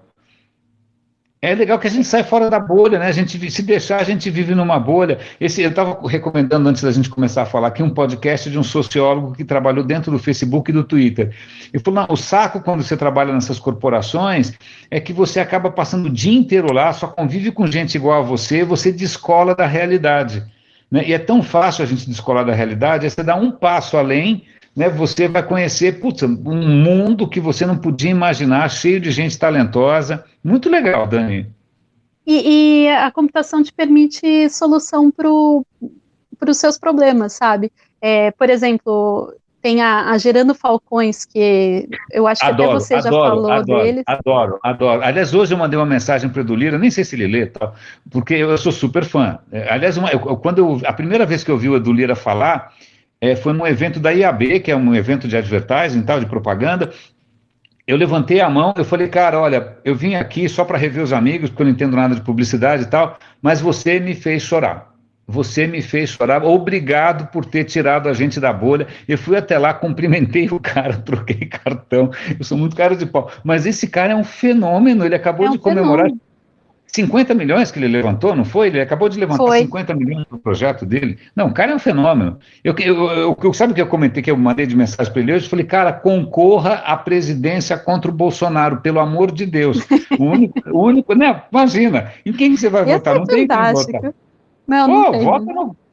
Speaker 1: É legal que a gente sai fora da bolha, né? A gente, se deixar, a gente vive numa bolha. Esse, eu estava recomendando, antes da gente começar a falar aqui, um podcast de um sociólogo que trabalhou dentro do Facebook e do Twitter. Ele falou, não, o saco quando você trabalha nessas corporações é que você acaba passando o dia inteiro lá, só convive com gente igual a você, você descola da realidade. Né? E é tão fácil a gente descolar da realidade, aí você dá um passo além, né? Você vai conhecer putz, um mundo que você não podia imaginar, cheio de gente talentosa. Muito legal, Dani.
Speaker 2: E, e a computação te permite solução para os seus problemas, sabe? É, por exemplo, tem a, a Gerando Falcões, que eu acho que adoro, até você adoro, já falou
Speaker 1: adoro,
Speaker 2: deles.
Speaker 1: Adoro, adoro. Aliás, hoje eu mandei uma mensagem para o Edu Lira, nem sei se ele lê, tal, porque eu sou super fã. Aliás, uma, eu, quando eu, a primeira vez que eu vi o Edu Lira falar, é, foi num evento da I A B, que é um evento de advertising, tal, de propaganda. Eu levantei a mão, eu falei, cara, olha, eu vim aqui só para rever os amigos, porque eu não entendo nada de publicidade e tal, mas você me fez chorar. Você me fez chorar, obrigado por ter tirado a gente da bolha. Eu fui até lá, cumprimentei o cara, troquei cartão, eu sou muito cara de pau. Mas esse cara é um fenômeno, ele acabou é um de comemorar fenômeno. cinquenta milhões que ele levantou, não foi? Ele acabou de levantar foi. cinquenta milhões no projeto dele. Não, o cara é um fenômeno. Eu, eu, eu, sabe o que eu comentei, que eu mandei de mensagem para ele hoje? Eu falei, cara, concorra à presidência contra o Bolsonaro, pelo amor de Deus. O único, o único né? Imagina, em quem você vai
Speaker 2: Esse
Speaker 1: votar?
Speaker 2: é
Speaker 1: não tem quem votar.
Speaker 2: Não, não
Speaker 1: Pô,
Speaker 2: tem.
Speaker 1: vota no,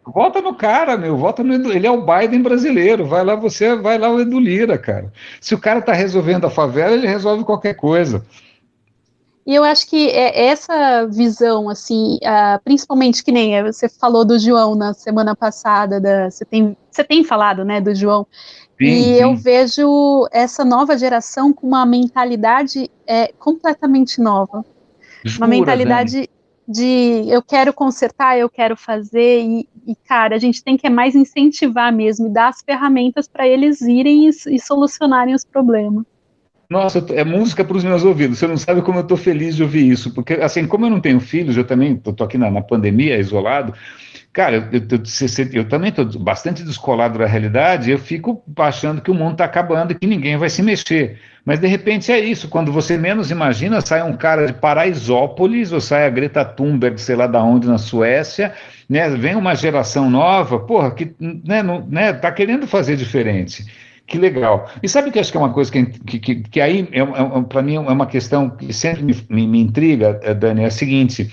Speaker 1: Vota no cara, meu, vota no Edu, ele é o Biden brasileiro, vai lá você, vai lá o Edu Lira, cara. Se o cara está resolvendo a favela, ele resolve qualquer coisa.
Speaker 2: E eu acho que é essa visão, assim, uh, principalmente que nem você falou do João na semana passada, da, você, tem, você tem falado, né, do João,
Speaker 1: Sim,
Speaker 2: e eu
Speaker 1: sim.
Speaker 2: vejo essa nova geração com uma mentalidade é, completamente nova. Uma
Speaker 1: Jura, Dani?
Speaker 2: mentalidade de eu quero consertar, eu quero fazer, e, e cara, a gente tem que é mais incentivar mesmo, e dar as ferramentas para eles irem e, e solucionarem os problemas.
Speaker 1: Nossa, eu tô- é música para os meus ouvidos. Você não sabe como eu estou feliz de ouvir isso, porque assim, como eu não tenho filhos, eu também estou aqui na, na pandemia, isolado. Cara, eu, eu, eu, eu também estou bastante descolado da realidade. Eu fico achando que o mundo está acabando e que ninguém vai se mexer. Mas de repente é isso. Quando você menos imagina, sai um cara de Paraisópolis ou sai a Greta Thunberg, sei lá da onde, na Suécia, né? Vem uma geração nova, porra, que né, não, né, tá querendo fazer diferente. Que legal. E sabe que eu acho que é uma coisa que, que, que, que aí, é, é, para mim, é uma questão que sempre me, me, me intriga, Dani, é a seguinte: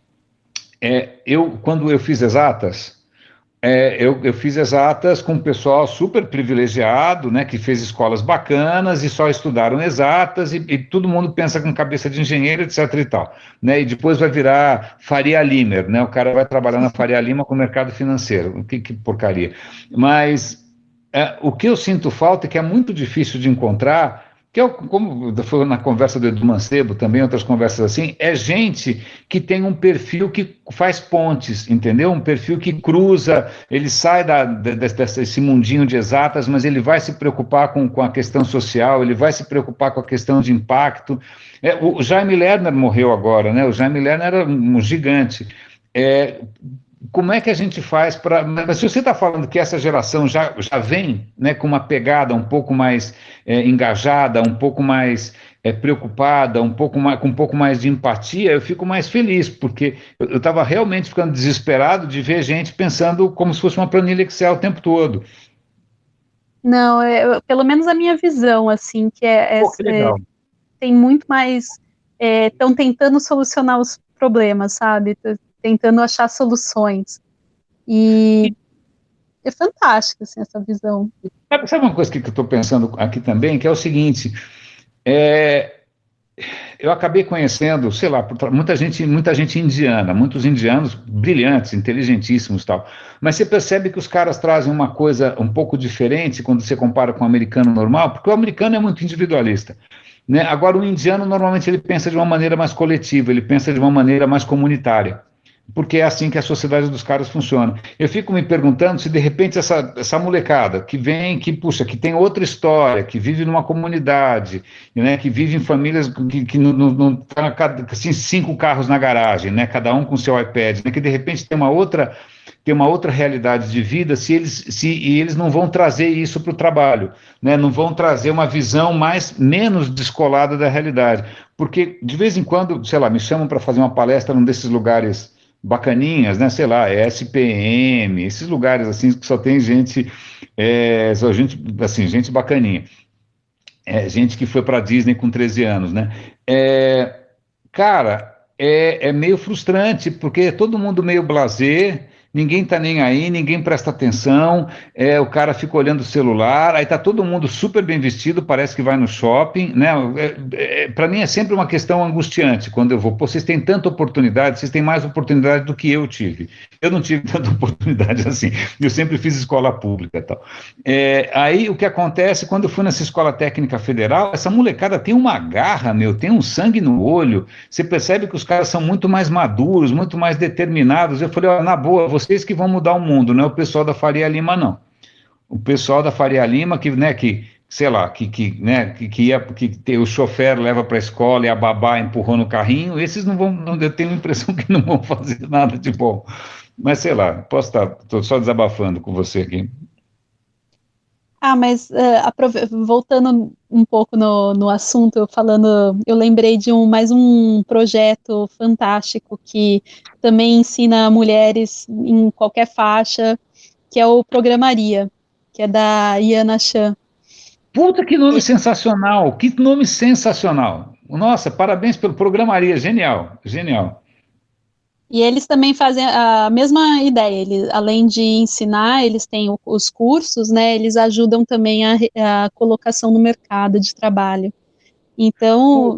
Speaker 1: é, eu, quando eu fiz exatas, é, eu, eu fiz exatas com um pessoal super privilegiado, né, que fez escolas bacanas e só estudaram exatas, e, e todo mundo pensa com cabeça de engenheiro, etc e tal, né, e depois vai virar Faria Limer, né, o cara vai trabalhar na Faria Lima com o mercado financeiro, que, que porcaria. Mas é, o que eu sinto falta, e que é muito difícil de encontrar, que é como foi na conversa do Edu Mancebo, também outras conversas assim, é gente que tem um perfil que faz pontes, entendeu? Um perfil que cruza, ele sai da, desse mundinho de exatas, mas ele vai se preocupar com, com a questão social, ele vai se preocupar com a questão de impacto. É, o Jaime Lerner morreu agora, né? O Jaime Lerner era um gigante. É, como é que a gente faz para. Mas se você está falando que essa geração já, já vem, né, com uma pegada um pouco mais é, engajada, um pouco mais é, preocupada, um pouco mais, com um pouco mais de empatia, eu fico mais feliz, porque eu estava realmente ficando desesperado de ver gente pensando como se fosse uma planilha Excel o tempo todo.
Speaker 2: Não, é, pelo menos a minha visão, assim, que é, é,
Speaker 1: Pô, que
Speaker 2: é
Speaker 1: legal.
Speaker 2: tem muito mais. Estão é, tentando solucionar os problemas, sabe? Tentando achar soluções. E é fantástico, assim, essa visão.
Speaker 1: Sabe, sabe uma coisa que, que eu estou pensando aqui também, que é o seguinte. É, eu acabei conhecendo, sei lá, muita gente, muita gente indiana, muitos indianos brilhantes, inteligentíssimos e tal. Mas você percebe que os caras trazem uma coisa um pouco diferente quando você compara com o americano normal, porque o americano é muito individualista. Né? Agora, o indiano, normalmente, ele pensa de uma maneira mais coletiva, ele pensa de uma maneira mais comunitária, porque é assim que a sociedade dos caras funciona. Eu fico me perguntando se, de repente, essa, essa molecada que vem, que, puxa, que tem outra história, que vive numa comunidade, né, que vive em famílias que, que não, não tá assim, cinco carros na garagem, né, cada um com seu iPad, né, que, de repente, tem uma outra tem uma outra realidade de vida, se eles, se, e eles não vão trazer isso para o trabalho, né? Não vão trazer uma visão mais menos descolada da realidade, porque de vez em quando, sei lá, me chamam para fazer uma palestra num desses lugares bacaninhas, né? Sei lá, S P M, esses lugares assim que só tem gente, é, só gente assim, gente bacaninha, é, gente que foi para a Disney com treze anos, né? É, cara, é, é meio frustrante, porque é todo mundo meio blasé, ninguém tá nem aí, ninguém presta atenção, é, o cara fica olhando o celular, aí tá todo mundo super bem vestido, parece que vai no shopping, né? É, é, para mim é sempre uma questão angustiante quando eu vou. Pô, vocês têm tanta oportunidade, vocês têm mais oportunidade do que eu tive. Eu não tive tanta oportunidade assim, eu sempre fiz escola pública e tal. É, aí o que acontece, quando eu fui nessa escola técnica federal, essa molecada tem uma garra, meu, tem um sangue no olho, você percebe que os caras são muito mais maduros, muito mais determinados. Eu falei, ó, na boa, vocês que vão mudar o mundo, não é o pessoal da Faria Lima, não. O pessoal da Faria Lima, que, né, que sei lá, que, que, né, que, que, ia, que o chofer leva para a escola e a babá empurrou no carrinho, esses não vão, não, eu tenho a impressão que não vão fazer nada de bom. Mas sei lá, posso estar, estou só desabafando com você aqui.
Speaker 2: Ah, mas uh, voltando um pouco no, no assunto, falando, eu lembrei de um, mais um projeto fantástico que também ensina mulheres em qualquer faixa, que é o Programaria, que é da Iana Chan.
Speaker 1: Puta, que nome sensacional! Que nome sensacional! Nossa, parabéns pelo Programaria, genial, genial.
Speaker 2: E eles também fazem a mesma ideia, eles, além de ensinar, eles têm o, os cursos, né, eles ajudam também a, a colocação no mercado de trabalho. Então,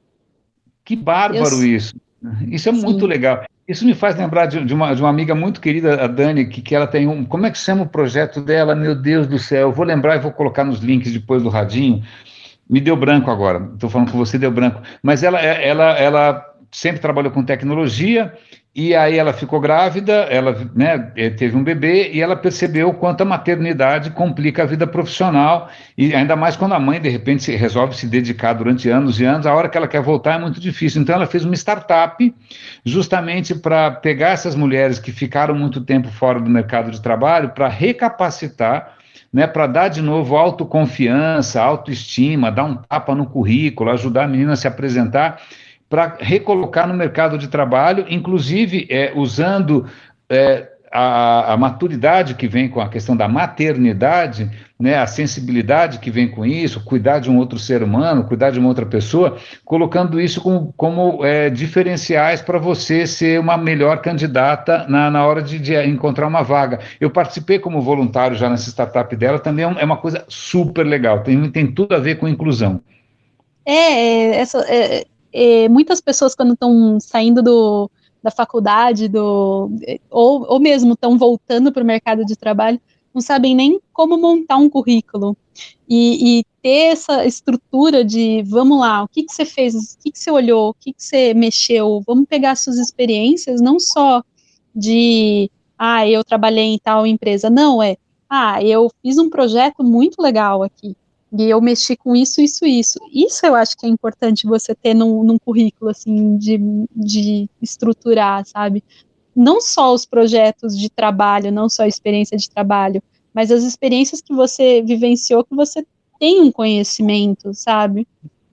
Speaker 1: que
Speaker 2: eu,
Speaker 1: bárbaro isso. Isso é muito
Speaker 2: sim,
Speaker 1: legal. Isso me faz lembrar de, de uma, de uma amiga muito querida, a Dani, que, que ela tem um. Como é que chama o projeto dela? Meu Deus do céu, eu vou lembrar e vou colocar nos links depois do radinho. Me deu branco agora, estou falando com você, deu branco. Mas ela, ela, ela sempre trabalhou com tecnologia, e aí ela ficou grávida, ela, né, teve um bebê, e ela percebeu o quanto a maternidade complica a vida profissional, e ainda mais quando a mãe, de repente, se, resolve se dedicar durante anos e anos, a hora que ela quer voltar é muito difícil. Então ela fez uma startup justamente para pegar essas mulheres que ficaram muito tempo fora do mercado de trabalho, para recapacitar, né, para dar de novo autoconfiança, autoestima, dar um tapa no currículo, ajudar a menina a se apresentar, para recolocar no mercado de trabalho, inclusive é, usando é, a, a maturidade que vem com a questão da maternidade, né, a sensibilidade que vem com isso, cuidar de um outro ser humano, cuidar de uma outra pessoa, colocando isso como, como é, diferenciais para você ser uma melhor candidata na, na hora de, de encontrar uma vaga. Eu participei como voluntário já nessa startup dela, também é uma coisa super legal, tem, tem tudo a ver com inclusão.
Speaker 2: é, é, essa, é, é, muitas pessoas quando estão saindo do, da faculdade, do, ou, ou mesmo estão voltando para o mercado de trabalho, não sabem nem como montar um currículo. E, e ter essa estrutura de, vamos lá, o que, que você fez, o que, que você olhou, o que, que você mexeu, vamos pegar suas experiências, não só de, ah, eu trabalhei em tal empresa, não, é, ah, eu fiz um projeto muito legal aqui, e eu mexi com isso, isso, isso. Isso eu acho que é importante você ter num, num currículo, assim, de, de estruturar, sabe? Não só os projetos de trabalho, não só a experiência de trabalho, mas as experiências que você vivenciou, que você tem um conhecimento, sabe?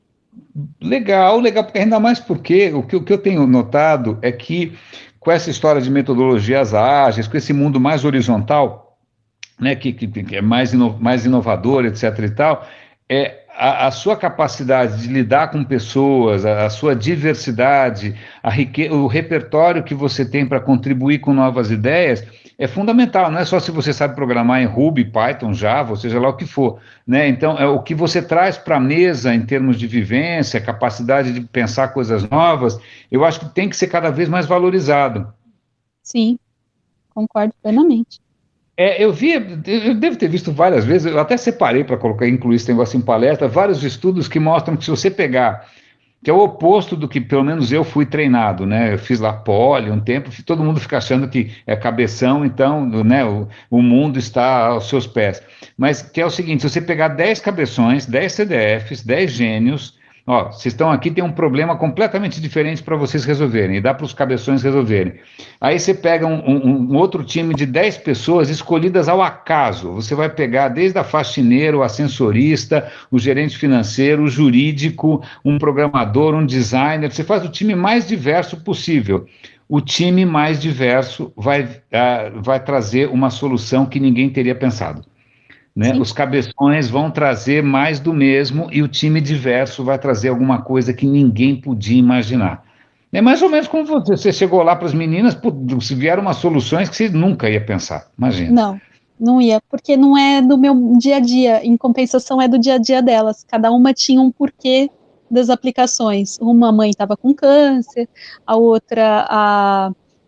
Speaker 1: Legal, legal, porque ainda mais porque o que, o que eu tenho notado é que com essa história de metodologias ágeis, com esse mundo mais horizontal, né, que, que, que é mais, ino, mais inovador, etc e tal, é, a, a sua capacidade de lidar com pessoas, a, a sua diversidade, a rique, o repertório que você tem para contribuir com novas ideias é fundamental, não é só se você sabe programar em Ruby, Python, Java, ou seja lá o que for, né? Então, é o que você traz para a mesa em termos de vivência, capacidade de pensar coisas novas, eu acho que tem que ser cada vez mais valorizado.
Speaker 2: Sim, concordo plenamente.
Speaker 1: É, eu vi, eu devo ter visto várias vezes, eu até separei para colocar, incluir esse negócio em palestra, vários estudos que mostram que se você pegar, que é o oposto do que pelo menos eu fui treinado, né? Eu fiz lá poli um tempo, todo mundo fica achando que é cabeção, então, né, o, o mundo está aos seus pés. Mas que é o seguinte, se você pegar dez cabeções, dez C D Fs, dez gênios, ó, vocês estão aqui, tem um problema completamente diferente para vocês resolverem, e dá para os cabeções resolverem. Aí você pega um, um, um outro time de dez pessoas escolhidas ao acaso. Você vai pegar desde a faxineira, o ascensorista, o gerente financeiro, o jurídico, um programador, um designer. Você faz o time mais diverso possível. O time mais diverso vai, uh, vai trazer uma solução que ninguém teria pensado. Né?
Speaker 2: Sim.
Speaker 1: Os cabeções vão trazer mais do mesmo e o time diverso vai trazer alguma coisa que ninguém podia imaginar. É mais ou menos como você, você chegou lá para as meninas, se vieram umas soluções que você nunca ia pensar, imagina.
Speaker 2: Não, não ia, porque não é do meu dia a dia, em compensação é do dia a dia delas, cada uma tinha um porquê das aplicações, uma mãe estava com câncer, a outra, a,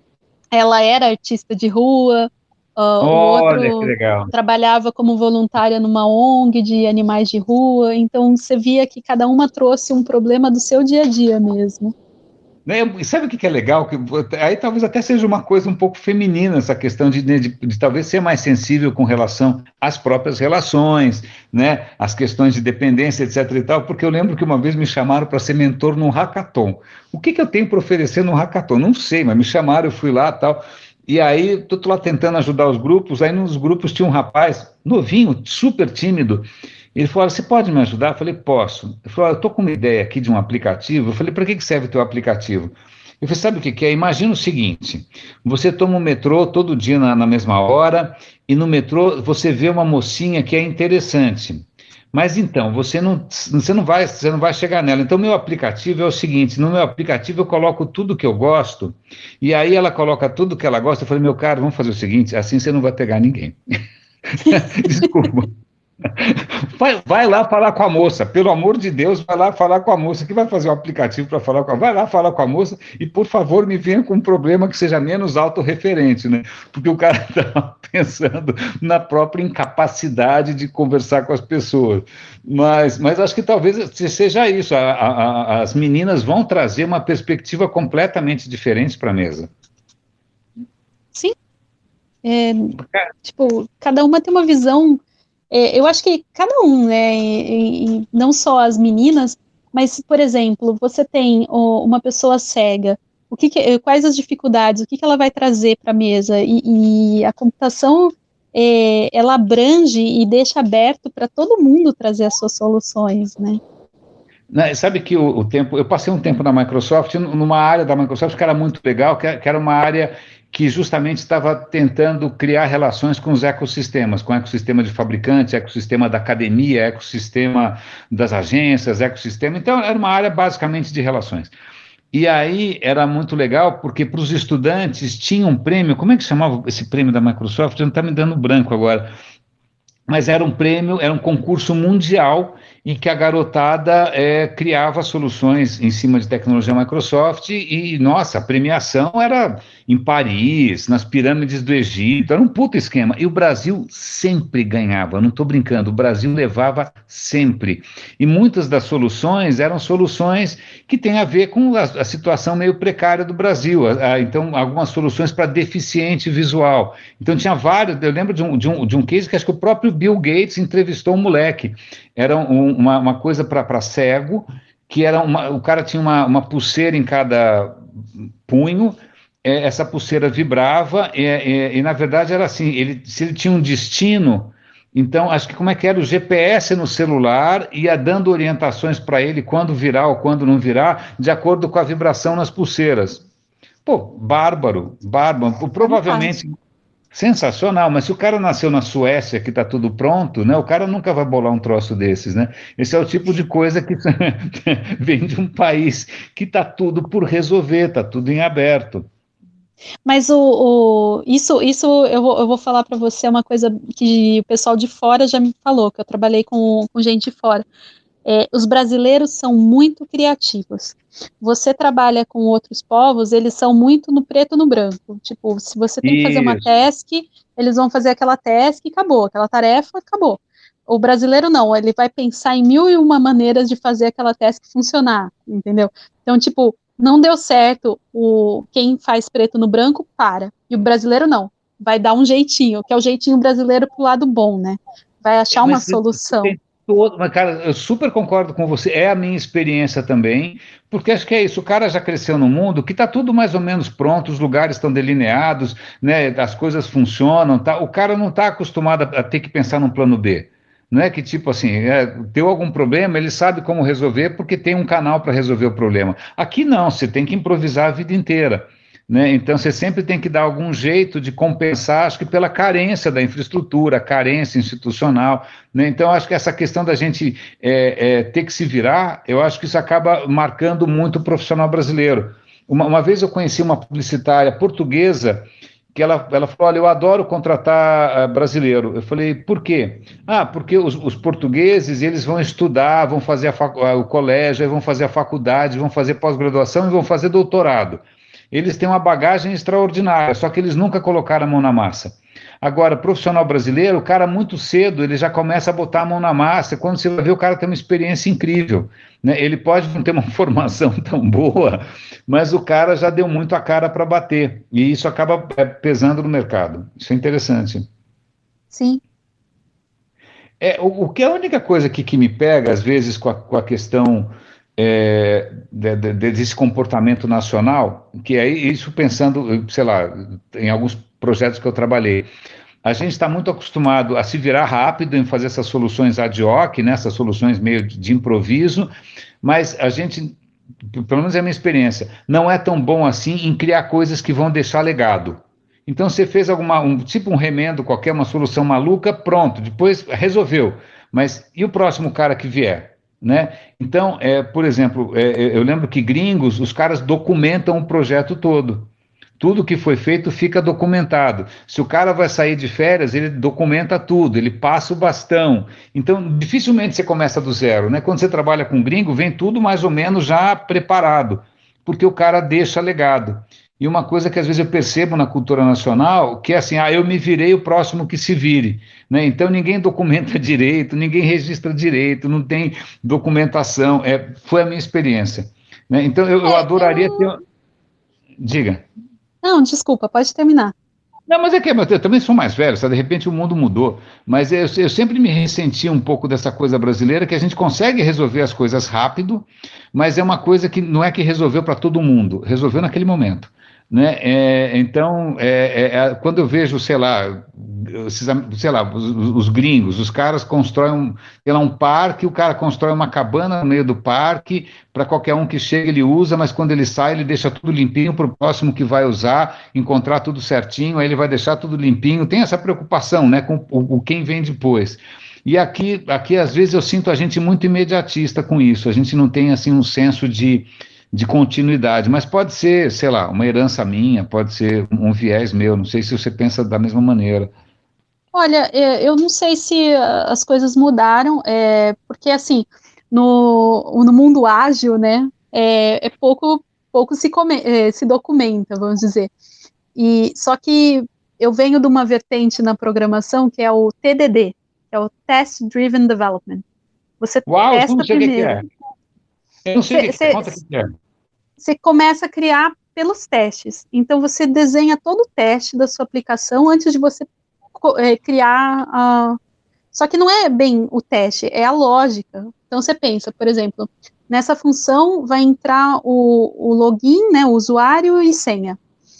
Speaker 2: ela era artista de rua, uh, o
Speaker 1: Olha que
Speaker 2: outro
Speaker 1: legal.
Speaker 2: trabalhava como voluntária numa O N G de animais de rua, então você via que cada uma trouxe um problema do seu dia a dia mesmo.
Speaker 1: Né, e sabe o que é legal? Que, aí talvez até seja uma coisa um pouco feminina, essa questão de, de, de, de talvez ser mais sensível com relação às próprias relações, né, as questões de dependência, etc e tal, porque eu lembro que uma vez me chamaram para ser mentor num hackathon. O que, que eu tenho para oferecer num hackathon? Não sei, mas me chamaram, eu fui lá e tal, e aí estou lá tentando ajudar os grupos, aí nos grupos tinha um rapaz novinho, super tímido. Ele falou, você pode me ajudar? Eu falei, posso. Ele falou, eu estou com uma ideia aqui de um aplicativo. Eu falei, para que serve o teu aplicativo? Eu falei, sabe o que que é? Imagina o seguinte, você toma o metrô todo dia na, na mesma hora, e no metrô você vê uma mocinha que é interessante. Mas então, você não, você não vai, você não vai chegar nela. Então, meu aplicativo é o seguinte: no meu aplicativo eu coloco tudo que eu gosto, e aí ela coloca tudo que ela gosta. Eu falei, meu caro, vamos fazer o seguinte: assim você não vai pegar ninguém. Desculpa. Vai, vai lá falar com a moça, pelo amor de Deus, vai lá falar com a moça, que vai fazer o aplicativo para falar com a... Vai lá falar com a moça e, por favor, me venha com um problema que seja menos autorreferente, né? Porque o cara está pensando na própria incapacidade de conversar com as pessoas. Mas, mas acho que talvez seja isso, a, a, a, as meninas vão trazer uma perspectiva completamente diferente para a mesa.
Speaker 2: Sim. É, tipo, cada uma tem uma visão. É, eu acho que cada um, né, e, e não só as meninas, mas, por exemplo, você tem ó, uma pessoa cega, o que que, quais as dificuldades, o que, que ela vai trazer para a mesa, e, e a computação, é, ela abrange e deixa aberto para todo mundo trazer as suas soluções, né?
Speaker 1: Né, sabe que o, o tempo, eu passei um tempo na Microsoft, numa área da Microsoft que era muito legal, que, que era uma área que justamente estava tentando criar relações com os ecossistemas, com o ecossistema de fabricantes, ecossistema da academia, ecossistema das agências, ecossistema. Então, era uma área basicamente de relações. E aí era muito legal, porque para os estudantes tinha um prêmio, como é que chamava esse prêmio da Microsoft? Não está me dando branco agora. Mas era um prêmio, era um concurso mundial em que a garotada é, criava soluções em cima de tecnologia Microsoft e, nossa, a premiação era em Paris, nas pirâmides do Egito, era um puto esquema. E o Brasil sempre ganhava, não estou brincando, o Brasil levava sempre. E muitas das soluções eram soluções que têm a ver com a, a situação meio precária do Brasil. A, a, então, algumas soluções para deficiente visual. Então, tinha vários, eu lembro de um, de, um, de um case que acho que o próprio Bill Gates entrevistou um moleque. Era um, uma, uma coisa para cego, que era uma, o cara tinha uma, uma pulseira em cada punho, é, essa pulseira vibrava, é, é, e na verdade era assim, ele, se ele tinha um destino, então acho que como é que era o G P S no celular, ia dando orientações para ele quando virar ou quando não virar, de acordo com a vibração nas pulseiras. Pô, bárbaro, bárbaro, provavelmente... Sensacional, mas se o cara nasceu na Suécia, que está tudo pronto, né, o cara nunca vai bolar um troço desses, né? Esse é o tipo de coisa que vem de um país que está tudo por resolver, está tudo em aberto.
Speaker 2: Mas o, o, isso, isso eu vou, eu vou falar para você uma coisa que o pessoal de fora já me falou, que eu trabalhei com, com gente de fora. É, os brasileiros são muito criativos. Você trabalha com outros povos, eles são muito no preto e no branco. Tipo, se você tem que fazer uma
Speaker 1: Isso.
Speaker 2: task, eles vão fazer aquela task e acabou. Aquela tarefa, acabou. O brasileiro não, ele vai pensar em mil e uma maneiras de fazer aquela task funcionar, entendeu? Então, tipo, não deu certo, o, quem faz preto no branco, para. E o brasileiro não, vai dar um jeitinho, que é o jeitinho brasileiro pro lado bom, né? Vai achar uma
Speaker 1: Mas
Speaker 2: solução.
Speaker 1: todo, mas, cara, eu super concordo com você, é a minha experiência também, porque acho que é isso, o cara já cresceu no mundo que está tudo mais ou menos pronto, os lugares estão delineados, né, as coisas funcionam, tá? O cara não está acostumado a, a ter que pensar num plano B. Não é que, tipo assim, é, deu algum problema, ele sabe como resolver porque tem um canal para resolver o problema. Aqui não, você tem que improvisar a vida inteira. Né? Então, você sempre tem que dar algum jeito de compensar, acho que pela carência da infraestrutura, carência institucional. Né? Então, acho que essa questão da gente é, é, ter que se virar, eu acho que isso acaba marcando muito o profissional brasileiro. Uma, uma vez eu conheci uma publicitária portuguesa que ela, ela falou, olha, eu adoro contratar uh, brasileiro. Eu falei, por quê? Ah, porque os, os portugueses, eles vão estudar, vão fazer a facu- o colégio, vão fazer a faculdade, vão fazer pós-graduação e vão fazer doutorado. Eles têm uma bagagem extraordinária, só que eles nunca colocaram a mão na massa. Agora, profissional brasileiro, o cara muito cedo, ele já começa a botar a mão na massa, quando você vai ver, o cara tem uma experiência incrível, né? Ele pode não ter uma formação tão boa, mas o cara já deu muito a cara para bater, e isso acaba pesando no mercado. Isso é interessante.
Speaker 2: Sim.
Speaker 1: É, o, o que é a única coisa que, que me pega, às vezes, com a, com a questão é, de, de, desse comportamento nacional, que é isso pensando, sei lá, em alguns projetos que eu trabalhei. A gente está muito acostumado a se virar rápido em fazer essas soluções ad hoc, né, essas soluções meio de, de improviso, mas a gente, pelo menos é a minha experiência, não é tão bom assim em criar coisas que vão deixar legado. Então você fez alguma, um, tipo um remendo qualquer, uma solução maluca, pronto, depois resolveu. mas e o próximo cara que vier? Né? Então, é, por exemplo, é, eu lembro que gringos, os caras documentam o projeto todo. Tudo que foi feito fica documentado. Se o cara vai sair de férias, ele documenta tudo, ele passa o bastão. Então, dificilmente você começa do zero, né? Quando você trabalha com gringo, vem tudo mais ou menos já preparado, porque o cara deixa legado. E uma coisa que às vezes eu percebo na cultura nacional, que é assim, ah, eu me virei, o próximo que se vire, né? Então ninguém documenta direito, ninguém registra direito, não tem documentação. É, foi a minha experiência, né? Então eu, eu
Speaker 2: É,
Speaker 1: adoraria ter...
Speaker 2: eu...
Speaker 1: Diga.
Speaker 2: Não, desculpa, pode terminar.
Speaker 1: Não, mas é que eu também sou mais velho, sabe? De repente o mundo mudou. Mas eu, eu sempre me ressenti um pouco dessa coisa brasileira, que a gente consegue resolver as coisas rápido, mas é uma coisa que não é que resolveu para todo mundo, resolveu naquele momento. Né? É, então, é, é, é, quando eu vejo, sei lá, esses, sei lá, os, os gringos, os caras constroem um, sei lá, um parque, o cara constrói uma cabana no meio do parque, para qualquer um que chega ele usa, mas quando ele sai ele deixa tudo limpinho para o próximo que vai usar, encontrar tudo certinho, aí ele vai deixar tudo limpinho, tem essa preocupação, né, com o, o quem vem depois. E aqui, aqui, às vezes, eu sinto a gente muito imediatista com isso, a gente não tem, assim, um senso de de continuidade, mas pode ser, sei lá, uma herança minha, pode ser um viés meu, não sei se você pensa da mesma maneira.
Speaker 2: Olha, é, eu não sei se ah, as coisas mudaram, é, porque assim, no, no mundo ágil, né, é, é pouco, pouco se, come, é, se documenta, vamos dizer. E, só que eu venho de uma vertente na programação que é o T D D, que é o Test Driven Development. Você
Speaker 1: Uau, eu não
Speaker 2: testa
Speaker 1: sei o que que
Speaker 2: primeiro.
Speaker 1: é. Eu não sei o que que é,
Speaker 2: Você
Speaker 1: conta o que que é.
Speaker 2: você começa a criar pelos testes. Então, você desenha todo o teste da sua aplicação antes de você é, criar a... Só que não é bem o teste, é a lógica. Então, você pensa, por exemplo, nessa função vai entrar o, o login, né, o usuário e senha.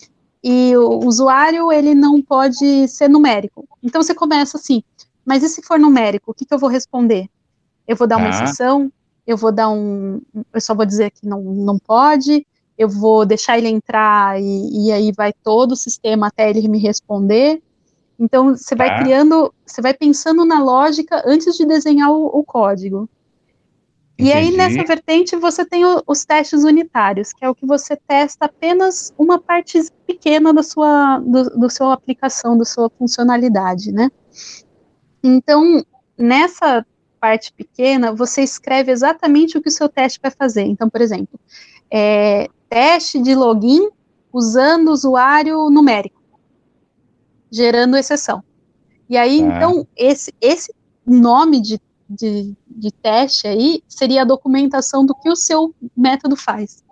Speaker 2: E o usuário, ele não pode ser numérico. Então, você começa assim, mas e se for numérico, o que, que eu vou responder? Eu vou dar uma
Speaker 1: Ah,
Speaker 2: exceção, eu vou dar um, eu só vou dizer que não, não pode, eu vou deixar ele entrar e, e aí vai todo o sistema até ele me responder. Então, você vai
Speaker 1: tá,
Speaker 2: criando, você vai pensando na lógica antes de desenhar o, o código. E aí, nessa
Speaker 1: entendi.
Speaker 2: vertente, você tem o, os testes unitários, que é o que você testa apenas uma parte pequena da sua, do, do sua aplicação, da sua funcionalidade, né? Então, nessa parte pequena, você escreve exatamente o que o seu teste vai fazer. Então, por exemplo, é, teste de login usando usuário numérico, gerando exceção. E aí,
Speaker 1: Tá.
Speaker 2: então, esse, esse nome de, de, de teste aí seria a documentação do que o seu método faz.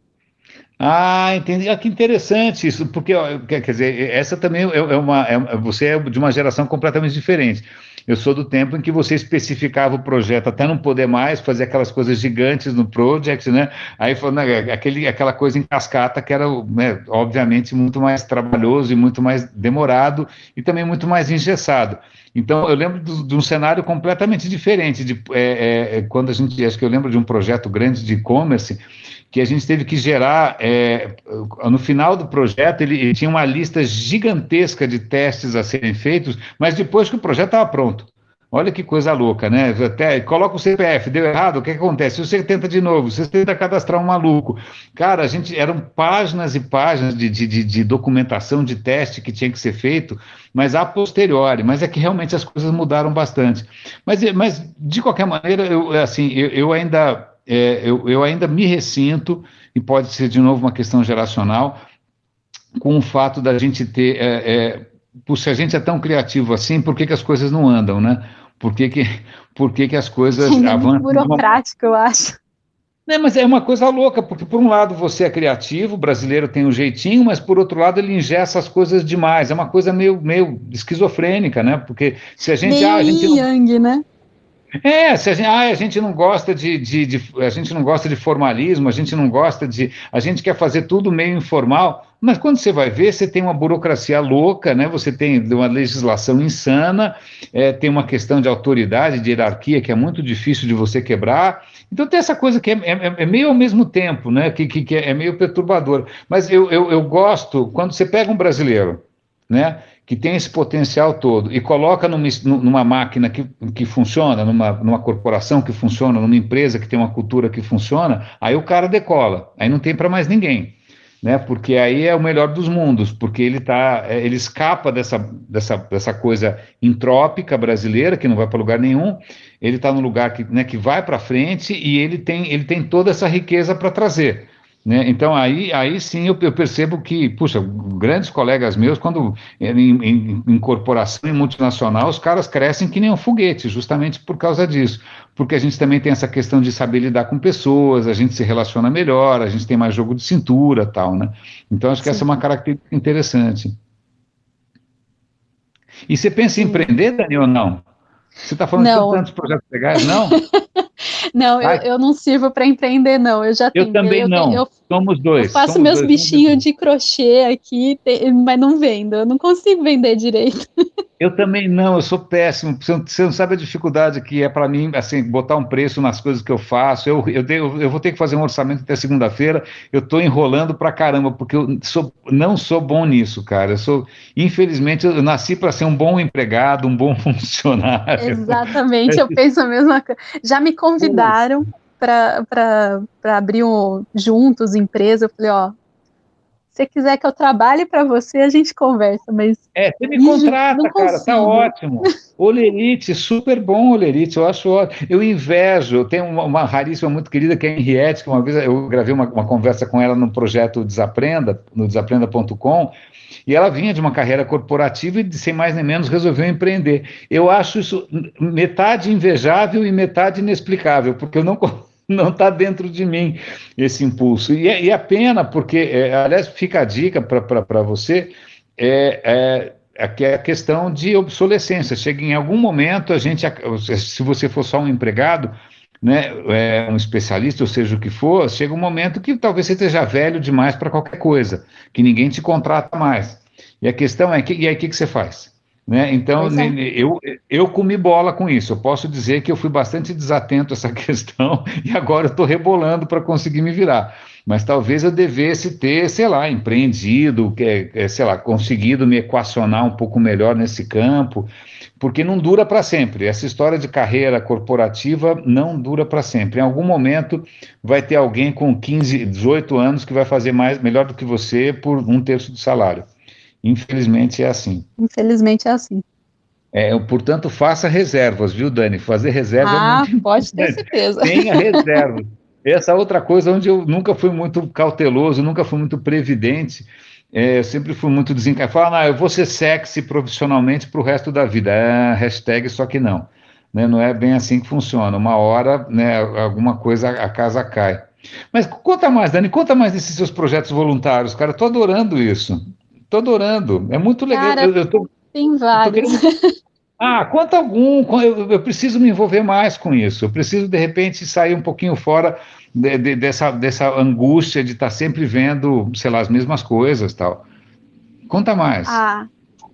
Speaker 1: Ah, entendi. Ah, que interessante isso, porque, ó, quer quer dizer, essa também é, é uma. É- você é de uma geração completamente diferente. Eu sou do tempo em que você especificava o projeto até não poder mais, fazer aquelas coisas gigantes no project, né? Aí foi, né, aquele, aquela coisa em cascata que era, né, obviamente, muito mais trabalhoso e muito mais demorado e também muito mais engessado. Então, eu lembro de, de um cenário completamente diferente. De, é, é, quando a gente, acho que eu lembro de um projeto grande de e-commerce que a gente teve que gerar, é, no final do projeto, ele, ele tinha uma lista gigantesca de testes a serem feitos, mas depois que o projeto estava pronto. Olha que coisa louca, né? Até coloca o C P F, deu errado, o que, que acontece? Você tenta de novo, você tenta cadastrar um maluco. Cara, a gente eram páginas e páginas de, de, de documentação de teste que tinha que ser feito, mas a posteriori, mas é que realmente as coisas mudaram bastante. Mas, mas de qualquer maneira, eu, assim, eu, eu ainda é, eu, eu ainda me ressinto, e pode ser de novo uma questão geracional, com o fato da gente ter, é, é, se a gente é tão criativo assim, por que, que as coisas não andam, né? Por que, que, por que, que as coisas
Speaker 2: Ainda é muito
Speaker 1: avançam de uma...
Speaker 2: burocrático, eu acho.
Speaker 1: É, mas é uma coisa louca, porque por um lado você é criativo, o brasileiro tem um jeitinho, mas por outro lado ele ingessa as coisas demais, é uma coisa meio, meio esquizofrênica, né? Porque se a gente, ah,
Speaker 2: Meio
Speaker 1: a gente
Speaker 2: yin
Speaker 1: não...
Speaker 2: yang, né?
Speaker 1: É, se a gente, ah, a gente não gosta de, de, de- a gente não gosta de formalismo, a gente não gosta de, a gente quer fazer tudo meio informal, mas quando você vai ver, você tem uma burocracia louca, né? Você tem uma legislação insana, é, tem uma questão de autoridade, de hierarquia que é muito difícil de você quebrar. Então tem essa coisa que é, é- é meio ao mesmo tempo, né? Que, que, que é meio perturbador. Mas eu, eu, eu gosto quando você pega um brasileiro. né, que tem esse potencial todo, e coloca numa, numa máquina que, que funciona, numa, numa corporação que funciona, numa empresa que tem uma cultura que funciona, aí o cara decola, aí não tem para mais ninguém. Né, porque aí é o melhor dos mundos, porque ele tá, ele escapa dessa, dessa, dessa coisa entrópica brasileira, que não vai para lugar nenhum, ele está no lugar que, né, que vai para frente e ele tem, ele tem toda essa riqueza para trazer. Né? Então, aí, aí sim eu, eu percebo que, puxa, grandes colegas meus, quando em, em, em corporação e multinacional, os caras crescem que nem um foguete, justamente por causa disso. Porque a gente também tem essa questão de saber lidar com pessoas, a gente se relaciona melhor, a gente tem mais jogo de cintura, tal, né? Então, acho que essa é uma característica interessante. E você pensa em
Speaker 2: Sim.
Speaker 1: empreender, Dani, ou não? Você está falando
Speaker 2: Não.
Speaker 1: de tantos projetos legais, não?
Speaker 2: Não, eu, eu não sirvo para empreender, não. Eu já
Speaker 1: Eu
Speaker 2: tentei.
Speaker 1: também
Speaker 2: Eu, te-
Speaker 1: não.
Speaker 2: eu,
Speaker 1: Somos
Speaker 2: eu
Speaker 1: dois.
Speaker 2: faço
Speaker 1: Somos
Speaker 2: meus
Speaker 1: dois. Somos
Speaker 2: bichinhos de crochê aqui, te- mas não vendo. Eu não consigo vender direito.
Speaker 1: Eu também não, eu sou péssimo. Você não, você não sabe a dificuldade que é para mim, assim, botar um preço nas coisas que eu faço. Eu, eu, eu, eu vou ter que fazer um orçamento até segunda-feira. Eu estou enrolando pra caramba, porque eu sou, não sou bom nisso, cara. Eu sou, infelizmente, eu nasci para ser um bom empregado, um bom funcionário.
Speaker 2: Exatamente, eu penso a mesma coisa. Já me convidaram para abrir um, juntos empresa. Eu falei, ó, se você quiser que eu trabalhe para você, a gente conversa, mas
Speaker 1: É, você me
Speaker 2: ih, não
Speaker 1: contrata, cara, tá
Speaker 2: consigo.
Speaker 1: ótimo. Olerite, super bom, Olerite, eu acho ótimo. Eu invejo, eu tenho uma, uma raríssima muito querida que é a Henriette, que uma vez eu gravei uma, uma conversa com ela no projeto Desaprenda, no desaprenda ponto com, e ela vinha de uma carreira corporativa e, sem mais nem menos, resolveu empreender. Eu acho isso metade invejável e metade inexplicável, porque eu não não está dentro de mim esse impulso. E, é, e a pena, porque, é, aliás, fica a dica para você, é, é, é a questão de obsolescência. Chega em algum momento, a gente, se você for só um empregado, né, é, um especialista, ou seja o que for, chega um momento que talvez você esteja velho demais para qualquer coisa, que ninguém te contrata mais. E a questão é, que, e aí o que, que você faz? Né? Então,
Speaker 2: Pois é.
Speaker 1: eu, eu comi bola com isso. Eu posso dizer que eu fui bastante desatento a essa questão e agora eu estou rebolando para conseguir me virar. Mas talvez eu devesse ter, sei lá, empreendido, que, é, sei lá, conseguido me equacionar um pouco melhor nesse campo, porque não dura para sempre. Essa história de carreira corporativa não dura para sempre. Em algum momento vai ter alguém com quinze, dezoito anos que vai fazer mais, melhor do que você por um terço do salário. Infelizmente é assim.
Speaker 2: Infelizmente é assim.
Speaker 1: É, portanto, faça reservas, viu, Dani? Fazer reserva é
Speaker 2: Ah,
Speaker 1: muito
Speaker 2: pode ter
Speaker 1: importante.
Speaker 2: certeza.
Speaker 1: Tenha reserva. Essa outra coisa onde eu nunca fui muito cauteloso, nunca fui muito previdente, é, eu sempre fui muito desencanado. Falar, ah, eu vou ser sexy profissionalmente para o resto da vida. É, hashtag só que não. Né? Não é bem assim que funciona. Uma hora, né, alguma coisa, a casa cai. Mas conta mais, Dani, conta mais desses seus projetos voluntários, cara. Estou adorando isso. Estou adorando. É muito legal.
Speaker 2: Cara,
Speaker 1: Eu, eu tô,
Speaker 2: tem
Speaker 1: eu tô
Speaker 2: vários.
Speaker 1: querendo. Ah, conta algum. Eu, eu preciso me envolver mais com isso. Eu preciso, de repente, sair um pouquinho fora de- de- dessa, dessa angústia de estar sempre vendo, sei lá, as mesmas coisas, tal. Conta mais.
Speaker 2: Ah,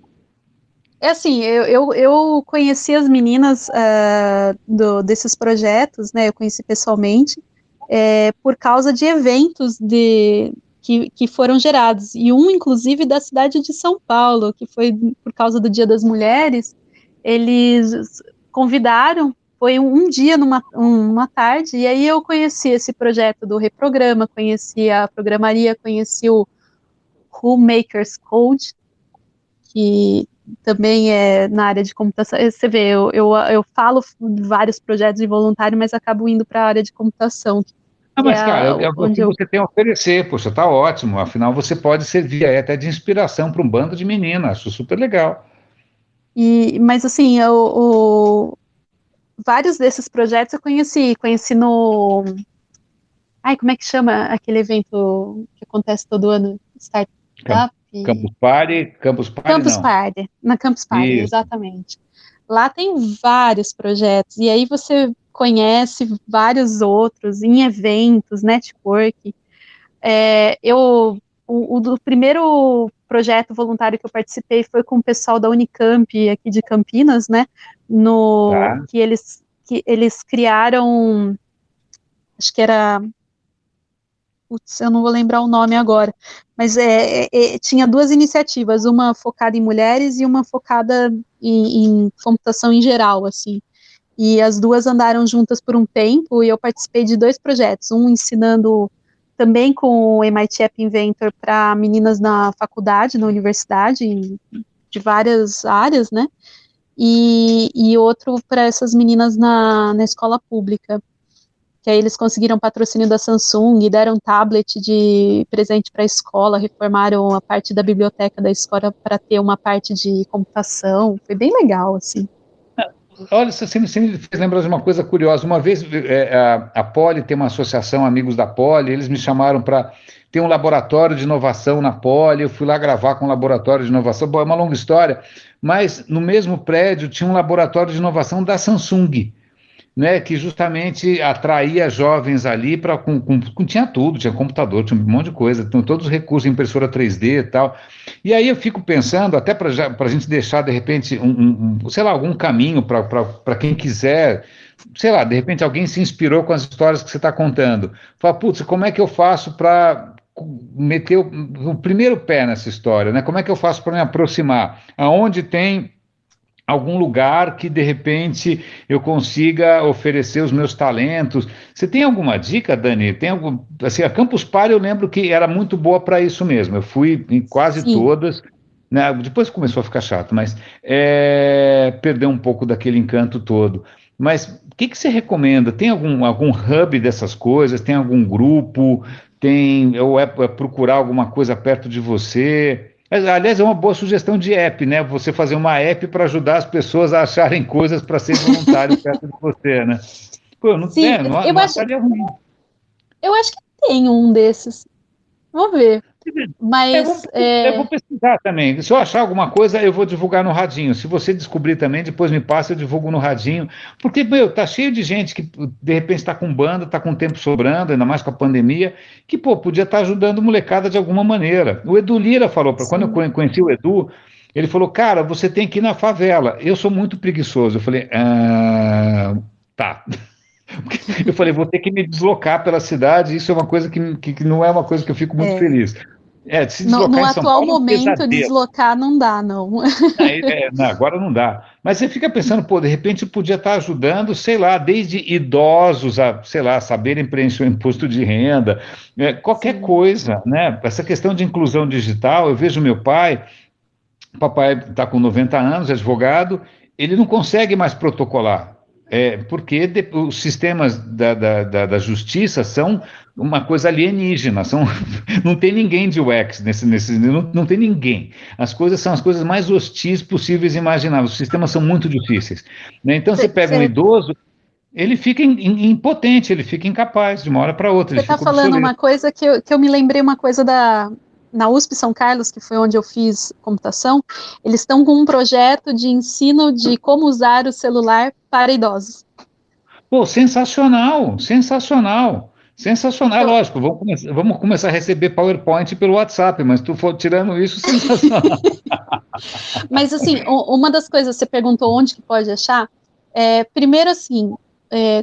Speaker 2: é assim, eu, eu, eu conheci as meninas ah, do, desses projetos, né? Eu conheci pessoalmente, é, por causa de eventos de, que, que foram gerados. E um, inclusive, da cidade de São Paulo, que foi por causa do Dia das Mulheres, eles convidaram, foi um, um dia numa uma tarde, e aí eu conheci esse projeto do Reprograma, conheci a programaria, conheci o Who Makers Code, que também é na área de computação. Você vê, eu, eu, eu falo de vários projetos de voluntário, mas acabo indo para a área de computação,
Speaker 1: Ah,
Speaker 2: que é
Speaker 1: mas, cara,
Speaker 2: a,
Speaker 1: é, é o
Speaker 2: onde
Speaker 1: que
Speaker 2: eu.
Speaker 1: você tem a oferecer, poxa, tá ótimo. Afinal, você pode servir aí até de inspiração para um bando de meninas. Acho super legal.
Speaker 2: E, mas assim, eu, o, vários desses projetos eu conheci, conheci no. Ai, como é que chama aquele evento que acontece todo ano? Startup?
Speaker 1: Cam- Campus Party, Campus Party
Speaker 2: Campus
Speaker 1: não.
Speaker 2: Party, na Campus Party,
Speaker 1: Isso.
Speaker 2: exatamente. Lá tem vários projetos, e aí você conhece vários outros em eventos, network. É, eu, o, o do primeiro projeto voluntário que eu participei foi com o pessoal da Unicamp, aqui de Campinas, né? No,
Speaker 1: Tá.
Speaker 2: que eles, que eles criaram, acho que era putz, eu não vou lembrar o nome agora, mas é, é, é, tinha duas iniciativas, uma focada em mulheres e uma focada em, em computação em geral, assim, e as duas andaram juntas por um tempo, e eu participei de dois projetos, um ensinando também com o M I T App Inventor para meninas na faculdade, na universidade, em, de várias áreas, né, e, e outro para essas meninas na, na escola pública, que aí eles conseguiram patrocínio da Samsung, deram tablet de presente para a escola, reformaram a parte da biblioteca da escola para ter uma parte de computação, foi bem legal, assim.
Speaker 1: Olha, você me, você me fez lembrar de uma coisa curiosa. Uma vez é, a, a Poli tem uma associação, Amigos da Poli, eles me chamaram para ter um laboratório de inovação na Poli, eu fui lá gravar com um laboratório de inovação. Bom, é uma longa história, mas no mesmo prédio tinha um laboratório de inovação da Samsung, né, que justamente atraía jovens ali para com, com, com, tinha tudo, tinha computador, tinha um monte de coisa, tinha todos os recursos, impressora três D e tal. E aí eu fico pensando, até para a gente deixar, de repente, um, um, um, sei lá, algum caminho para quem quiser, sei lá, de repente alguém se inspirou com as histórias que você está contando. Fala, putz, como é que eu faço para meter o, o primeiro pé nessa história, né? Como é que eu faço para me aproximar? Aonde tem algum lugar que, de repente, eu consiga oferecer os meus talentos. Você tem alguma dica, Dani? Tem algum, assim, a Campus Party eu lembro que era muito boa para isso mesmo. Eu fui em quase
Speaker 2: Sim.
Speaker 1: todas, né? Depois começou a ficar chato, mas é, perdeu um pouco daquele encanto todo. Mas o que, que você recomenda? Tem algum, algum hub dessas coisas? Tem algum grupo? Tem, ou é, é procurar alguma coisa perto de você? Aliás, é uma boa sugestão de app, né? Você fazer uma app para ajudar as pessoas a acharem coisas para ser voluntário perto de você, né? Pô, não,
Speaker 2: Sim,
Speaker 1: é, não,
Speaker 2: eu
Speaker 1: não
Speaker 2: acho,
Speaker 1: acharia ruim.
Speaker 2: eu acho que tem um desses. Vou ver.
Speaker 1: É, eu, vou,
Speaker 2: Mas
Speaker 1: eu vou
Speaker 2: é,
Speaker 1: pesquisar também. Se eu achar alguma coisa, eu vou divulgar no radinho. Se você descobrir também, depois me passa, eu divulgo no radinho. Porque, meu, tá cheio de gente que de repente está com banda, está com tempo sobrando, ainda mais com a pandemia, que, pô, podia estar ajudando molecada de alguma maneira. O Edu Lira falou, pra, quando eu conheci o Edu, ele falou, cara, você tem que ir na favela. Eu sou muito preguiçoso. Eu falei, ah, tá. Eu falei, vou ter que me deslocar pela cidade, isso é uma coisa que, que, que não é uma coisa que eu fico muito
Speaker 2: é,
Speaker 1: feliz. É, se
Speaker 2: no,
Speaker 1: deslocar
Speaker 2: no
Speaker 1: em São
Speaker 2: atual
Speaker 1: Paulo é um
Speaker 2: momento,
Speaker 1: pesadelo.
Speaker 2: deslocar não dá, não.
Speaker 1: É, é, não, agora não dá. Mas você fica pensando, pô, de repente eu podia estar ajudando, sei lá, desde idosos a, sei lá, saberem preencher o imposto de renda, é, qualquer
Speaker 2: Sim.
Speaker 1: coisa, né? Essa questão de inclusão digital, eu vejo meu pai, o papai está com noventa anos, é advogado, ele não consegue mais protocolar. É, porque de, os sistemas da, da, da, da justiça são uma coisa alienígena, são, não tem ninguém de U X, nesse, nesse, não, não tem ninguém. As coisas são as coisas mais hostis possíveis e imagináveis, os sistemas são muito difíceis. Né? Então você pega um idoso, ele fica in, in, impotente, ele fica incapaz de uma hora para outra,
Speaker 2: Você
Speaker 1: ele
Speaker 2: está
Speaker 1: fica
Speaker 2: falando
Speaker 1: obsoleto.
Speaker 2: uma coisa que eu, que eu me lembrei, uma coisa da na U S P São Carlos, que foi onde eu fiz computação, eles estão com um projeto de ensino de como usar o celular para idosos.
Speaker 1: Pô, sensacional, sensacional, sensacional,
Speaker 2: Então,
Speaker 1: lógico, vamos começar, vamos começar a receber PowerPoint pelo WhatsApp, mas tu for tirando isso, sensacional.
Speaker 2: mas assim, uma das coisas, você perguntou onde que pode achar, é, primeiro assim, é,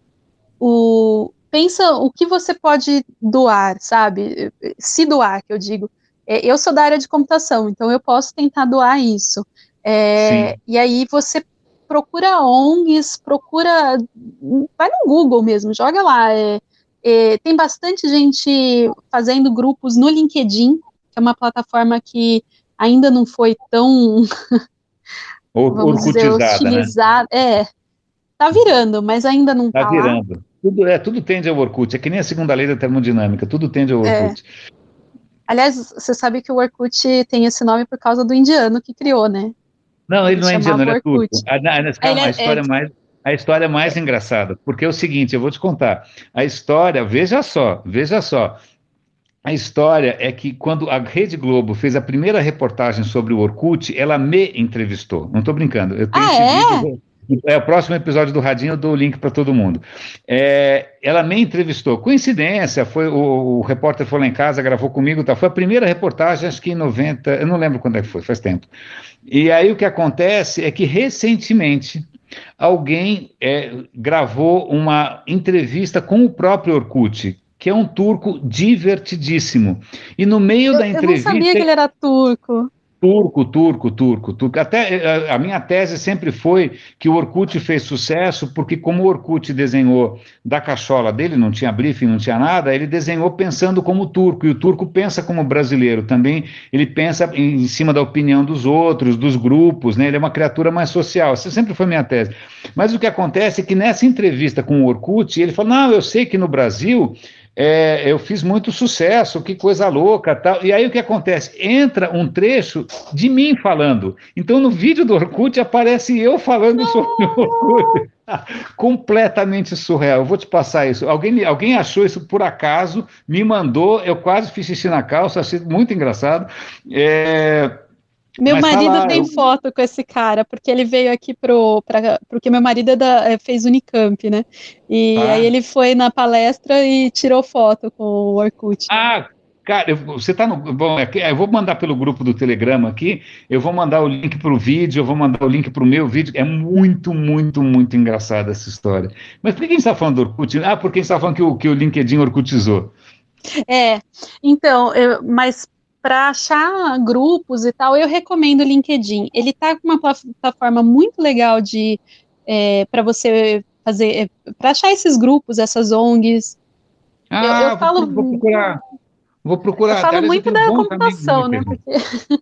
Speaker 2: o, pensa o que você pode doar, sabe? Se doar, que eu digo. É, eu sou da área de computação, então eu posso tentar doar isso. É,
Speaker 1: Sim.
Speaker 2: e aí você procura O N Gs, procura, vai no Google mesmo, joga lá. É, é, tem bastante gente fazendo grupos no LinkedIn, que é uma plataforma que ainda não foi tão, vamos dizer,
Speaker 1: Orkutizada, né?
Speaker 2: hostilizada. É, tá virando, mas ainda não
Speaker 1: Tá
Speaker 2: tá lá.
Speaker 1: virando. Tudo, é, tudo tende ao Orkut, é que nem a segunda lei da termodinâmica, tudo tende ao
Speaker 2: É,
Speaker 1: Orkut.
Speaker 2: aliás, você sabe que o Orkut tem esse nome por causa do indiano que criou, né?
Speaker 1: Não, ele
Speaker 2: Ele
Speaker 1: não é indiano,
Speaker 2: chamava
Speaker 1: ele é
Speaker 2: Orkut.
Speaker 1: turco. Ah, não,
Speaker 2: Aí ele
Speaker 1: calma, a
Speaker 2: é, é,
Speaker 1: história mais, a história mais engraçada, porque é o seguinte, eu vou te contar. A história, veja só, veja só. A história é que quando a Rede Globo fez a primeira reportagem sobre o Orkut, ela me entrevistou. Não estou brincando, eu tenho
Speaker 2: ah,
Speaker 1: esse vídeo.
Speaker 2: é?
Speaker 1: É o próximo episódio do Radinho, eu dou o link para todo mundo. É, ela me entrevistou. Coincidência, foi o, o repórter foi lá em casa, gravou comigo, tá? Foi a primeira reportagem, acho que em noventa, eu não lembro quando é que foi, faz tempo. E aí o que acontece é que recentemente alguém é, gravou uma entrevista com o próprio Orkut, que é um turco divertidíssimo. E no meio
Speaker 2: Eu,
Speaker 1: da
Speaker 2: eu não
Speaker 1: entrevista...
Speaker 2: sabia que ele era turco.
Speaker 1: Turco, turco, turco, turco. Até a, a minha tese sempre foi que o Orkut fez sucesso porque, como o Orkut desenhou da cachola dele, não tinha briefing, não tinha nada, ele desenhou pensando como turco, e o turco pensa como brasileiro também, ele pensa em, em cima da opinião dos outros, dos grupos, né? Ele é uma criatura mais social. Essa sempre foi minha tese. Mas o que acontece é que nessa entrevista com o Orkut, ele falou: não, eu sei que no Brasil. É, eu fiz muito sucesso, que coisa louca, tal. E aí o que acontece? Entra um trecho de mim falando. Então no vídeo do Orkut aparece eu falando sobre o Orkut. Completamente surreal. Eu vou te passar isso. Alguém, alguém achou isso por acaso, me mandou, eu quase fiz xixi na calça, achei muito engraçado. É,
Speaker 2: Meu
Speaker 1: mas tá
Speaker 2: marido
Speaker 1: lá,
Speaker 2: tem
Speaker 1: eu...
Speaker 2: foto com esse cara, porque ele veio aqui pro, pra, porque meu marido é da, é, fez Unicamp, né? E aí
Speaker 1: Tá.
Speaker 2: ele foi na palestra e tirou foto com o Orkut.
Speaker 1: Ah, cara, eu- você está no. Bom, é que- eu vou mandar pelo grupo do Telegram aqui, eu vou mandar o link para o vídeo, eu vou mandar o link para o meu vídeo. É muito, muito, muito engraçada essa história. Mas por que a gente está falando do Orkut? Ah, porque a gente está falando que o, que o LinkedIn orkutizou.
Speaker 2: É, então, eu- mas para achar grupos e tal, eu recomendo o LinkedIn. Ele tá com uma pla- plataforma muito legal de para você fazer, para achar esses grupos, essas O N Gs. Eu, eu
Speaker 1: Ah, vou,
Speaker 2: falo,
Speaker 1: pro- vou procurar. Vou
Speaker 2: eu
Speaker 1: procurar.
Speaker 2: falo
Speaker 1: Aliás, eu
Speaker 2: muito
Speaker 1: tenho
Speaker 2: da
Speaker 1: bons amigos no
Speaker 2: computação, né?
Speaker 1: LinkedIn.
Speaker 2: Porque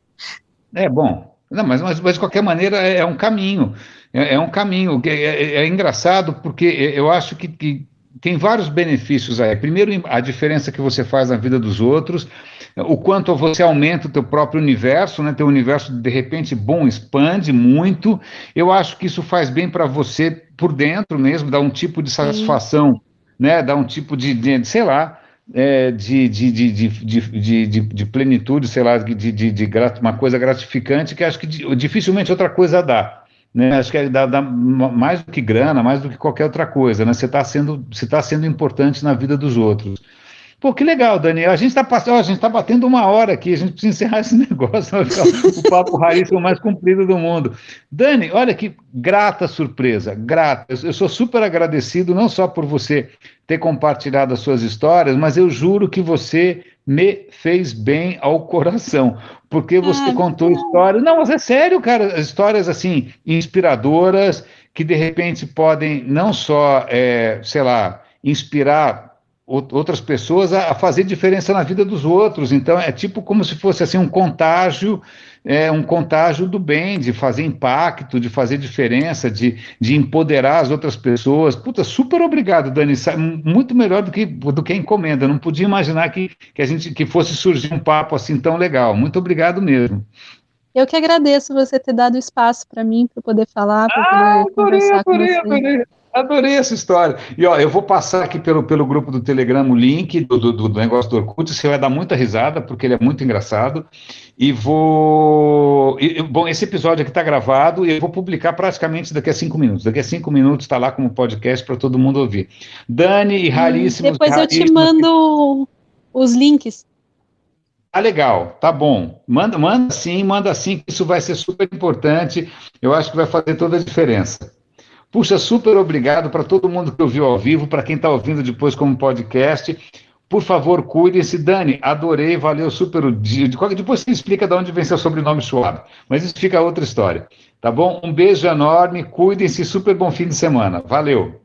Speaker 1: É bom. Não, mas, mas, mas de qualquer maneira é, é um caminho. É, é um caminho. É, é- é engraçado porque eu acho que, que tem vários benefícios aí. Primeiro, a diferença que você faz na vida dos outros, o quanto você aumenta o teu próprio universo, né? Teu universo, de repente, bom, expande muito. Eu acho que isso faz bem para você por dentro mesmo, dá um tipo de
Speaker 2: sim.
Speaker 1: satisfação, né? Dá um tipo de, de sei lá, é, de, de, de, de, de, de, de- de plenitude, sei lá, de, de, de grat- uma coisa gratificante que acho que di- dificilmente outra coisa dá. Né? Acho que dá, dá mais do que grana, mais do que qualquer outra coisa. Né? Você está sendo, você tá sendo importante na vida dos outros. Pô, que legal, Daniel. A gente está passando, a gente tá batendo uma hora aqui, a gente precisa encerrar esse negócio, vai ficar o papo raríssimo mais comprido do mundo. Dani, olha que grata surpresa, grata. Eu, eu sou super agradecido, não só por você ter compartilhado as suas histórias, mas eu juro que você me fez bem ao coração, porque você
Speaker 2: Ah,
Speaker 1: contou histórias. Não, mas é sério, cara, histórias assim, inspiradoras, que de repente podem não só, é, sei lá, inspirar outras pessoas a, a fazer diferença na vida dos outros. Então é tipo como se fosse assim um contágio, é, um contágio do bem, de fazer impacto, de fazer diferença, de, de empoderar as outras pessoas. Puta, super obrigado, Dani. Muito melhor do que, do que a encomenda. Não podia imaginar que, que a gente que fosse surgir um papo assim tão legal. Muito obrigado mesmo.
Speaker 2: eu que agradeço você ter dado espaço para mim, para poder falar, para
Speaker 1: Ah,
Speaker 2: poder
Speaker 1: adorei,
Speaker 2: conversar com
Speaker 1: adorei,
Speaker 2: você.
Speaker 1: adorei. Adorei essa história. E ó, eu vou passar aqui pelo, pelo grupo do Telegram o link do, do, do negócio do Orkut. Você vai dar muita risada, porque ele é muito engraçado. E vou. E, bom, esse episódio aqui está gravado e eu vou publicar praticamente daqui a cinco minutos. Daqui a cinco minutos está lá como podcast para todo mundo ouvir. Dani e
Speaker 2: E
Speaker 1: raríssimos,
Speaker 2: depois eu te
Speaker 1: raríssimos.
Speaker 2: mando os links.
Speaker 1: Tá legal, tá bom. Manda, manda sim, manda sim, que isso vai ser super importante. Eu acho que vai fazer toda a diferença. Puxa, super obrigado para todo mundo que ouviu ao vivo, para quem está ouvindo depois como podcast. Por favor, cuidem-se. Dani, adorei, valeu super o dia. Depois você explica de onde vem seu sobrenome Schwab, mas isso fica outra história. Tá bom? Um beijo enorme, cuidem-se, super bom fim de semana. Valeu.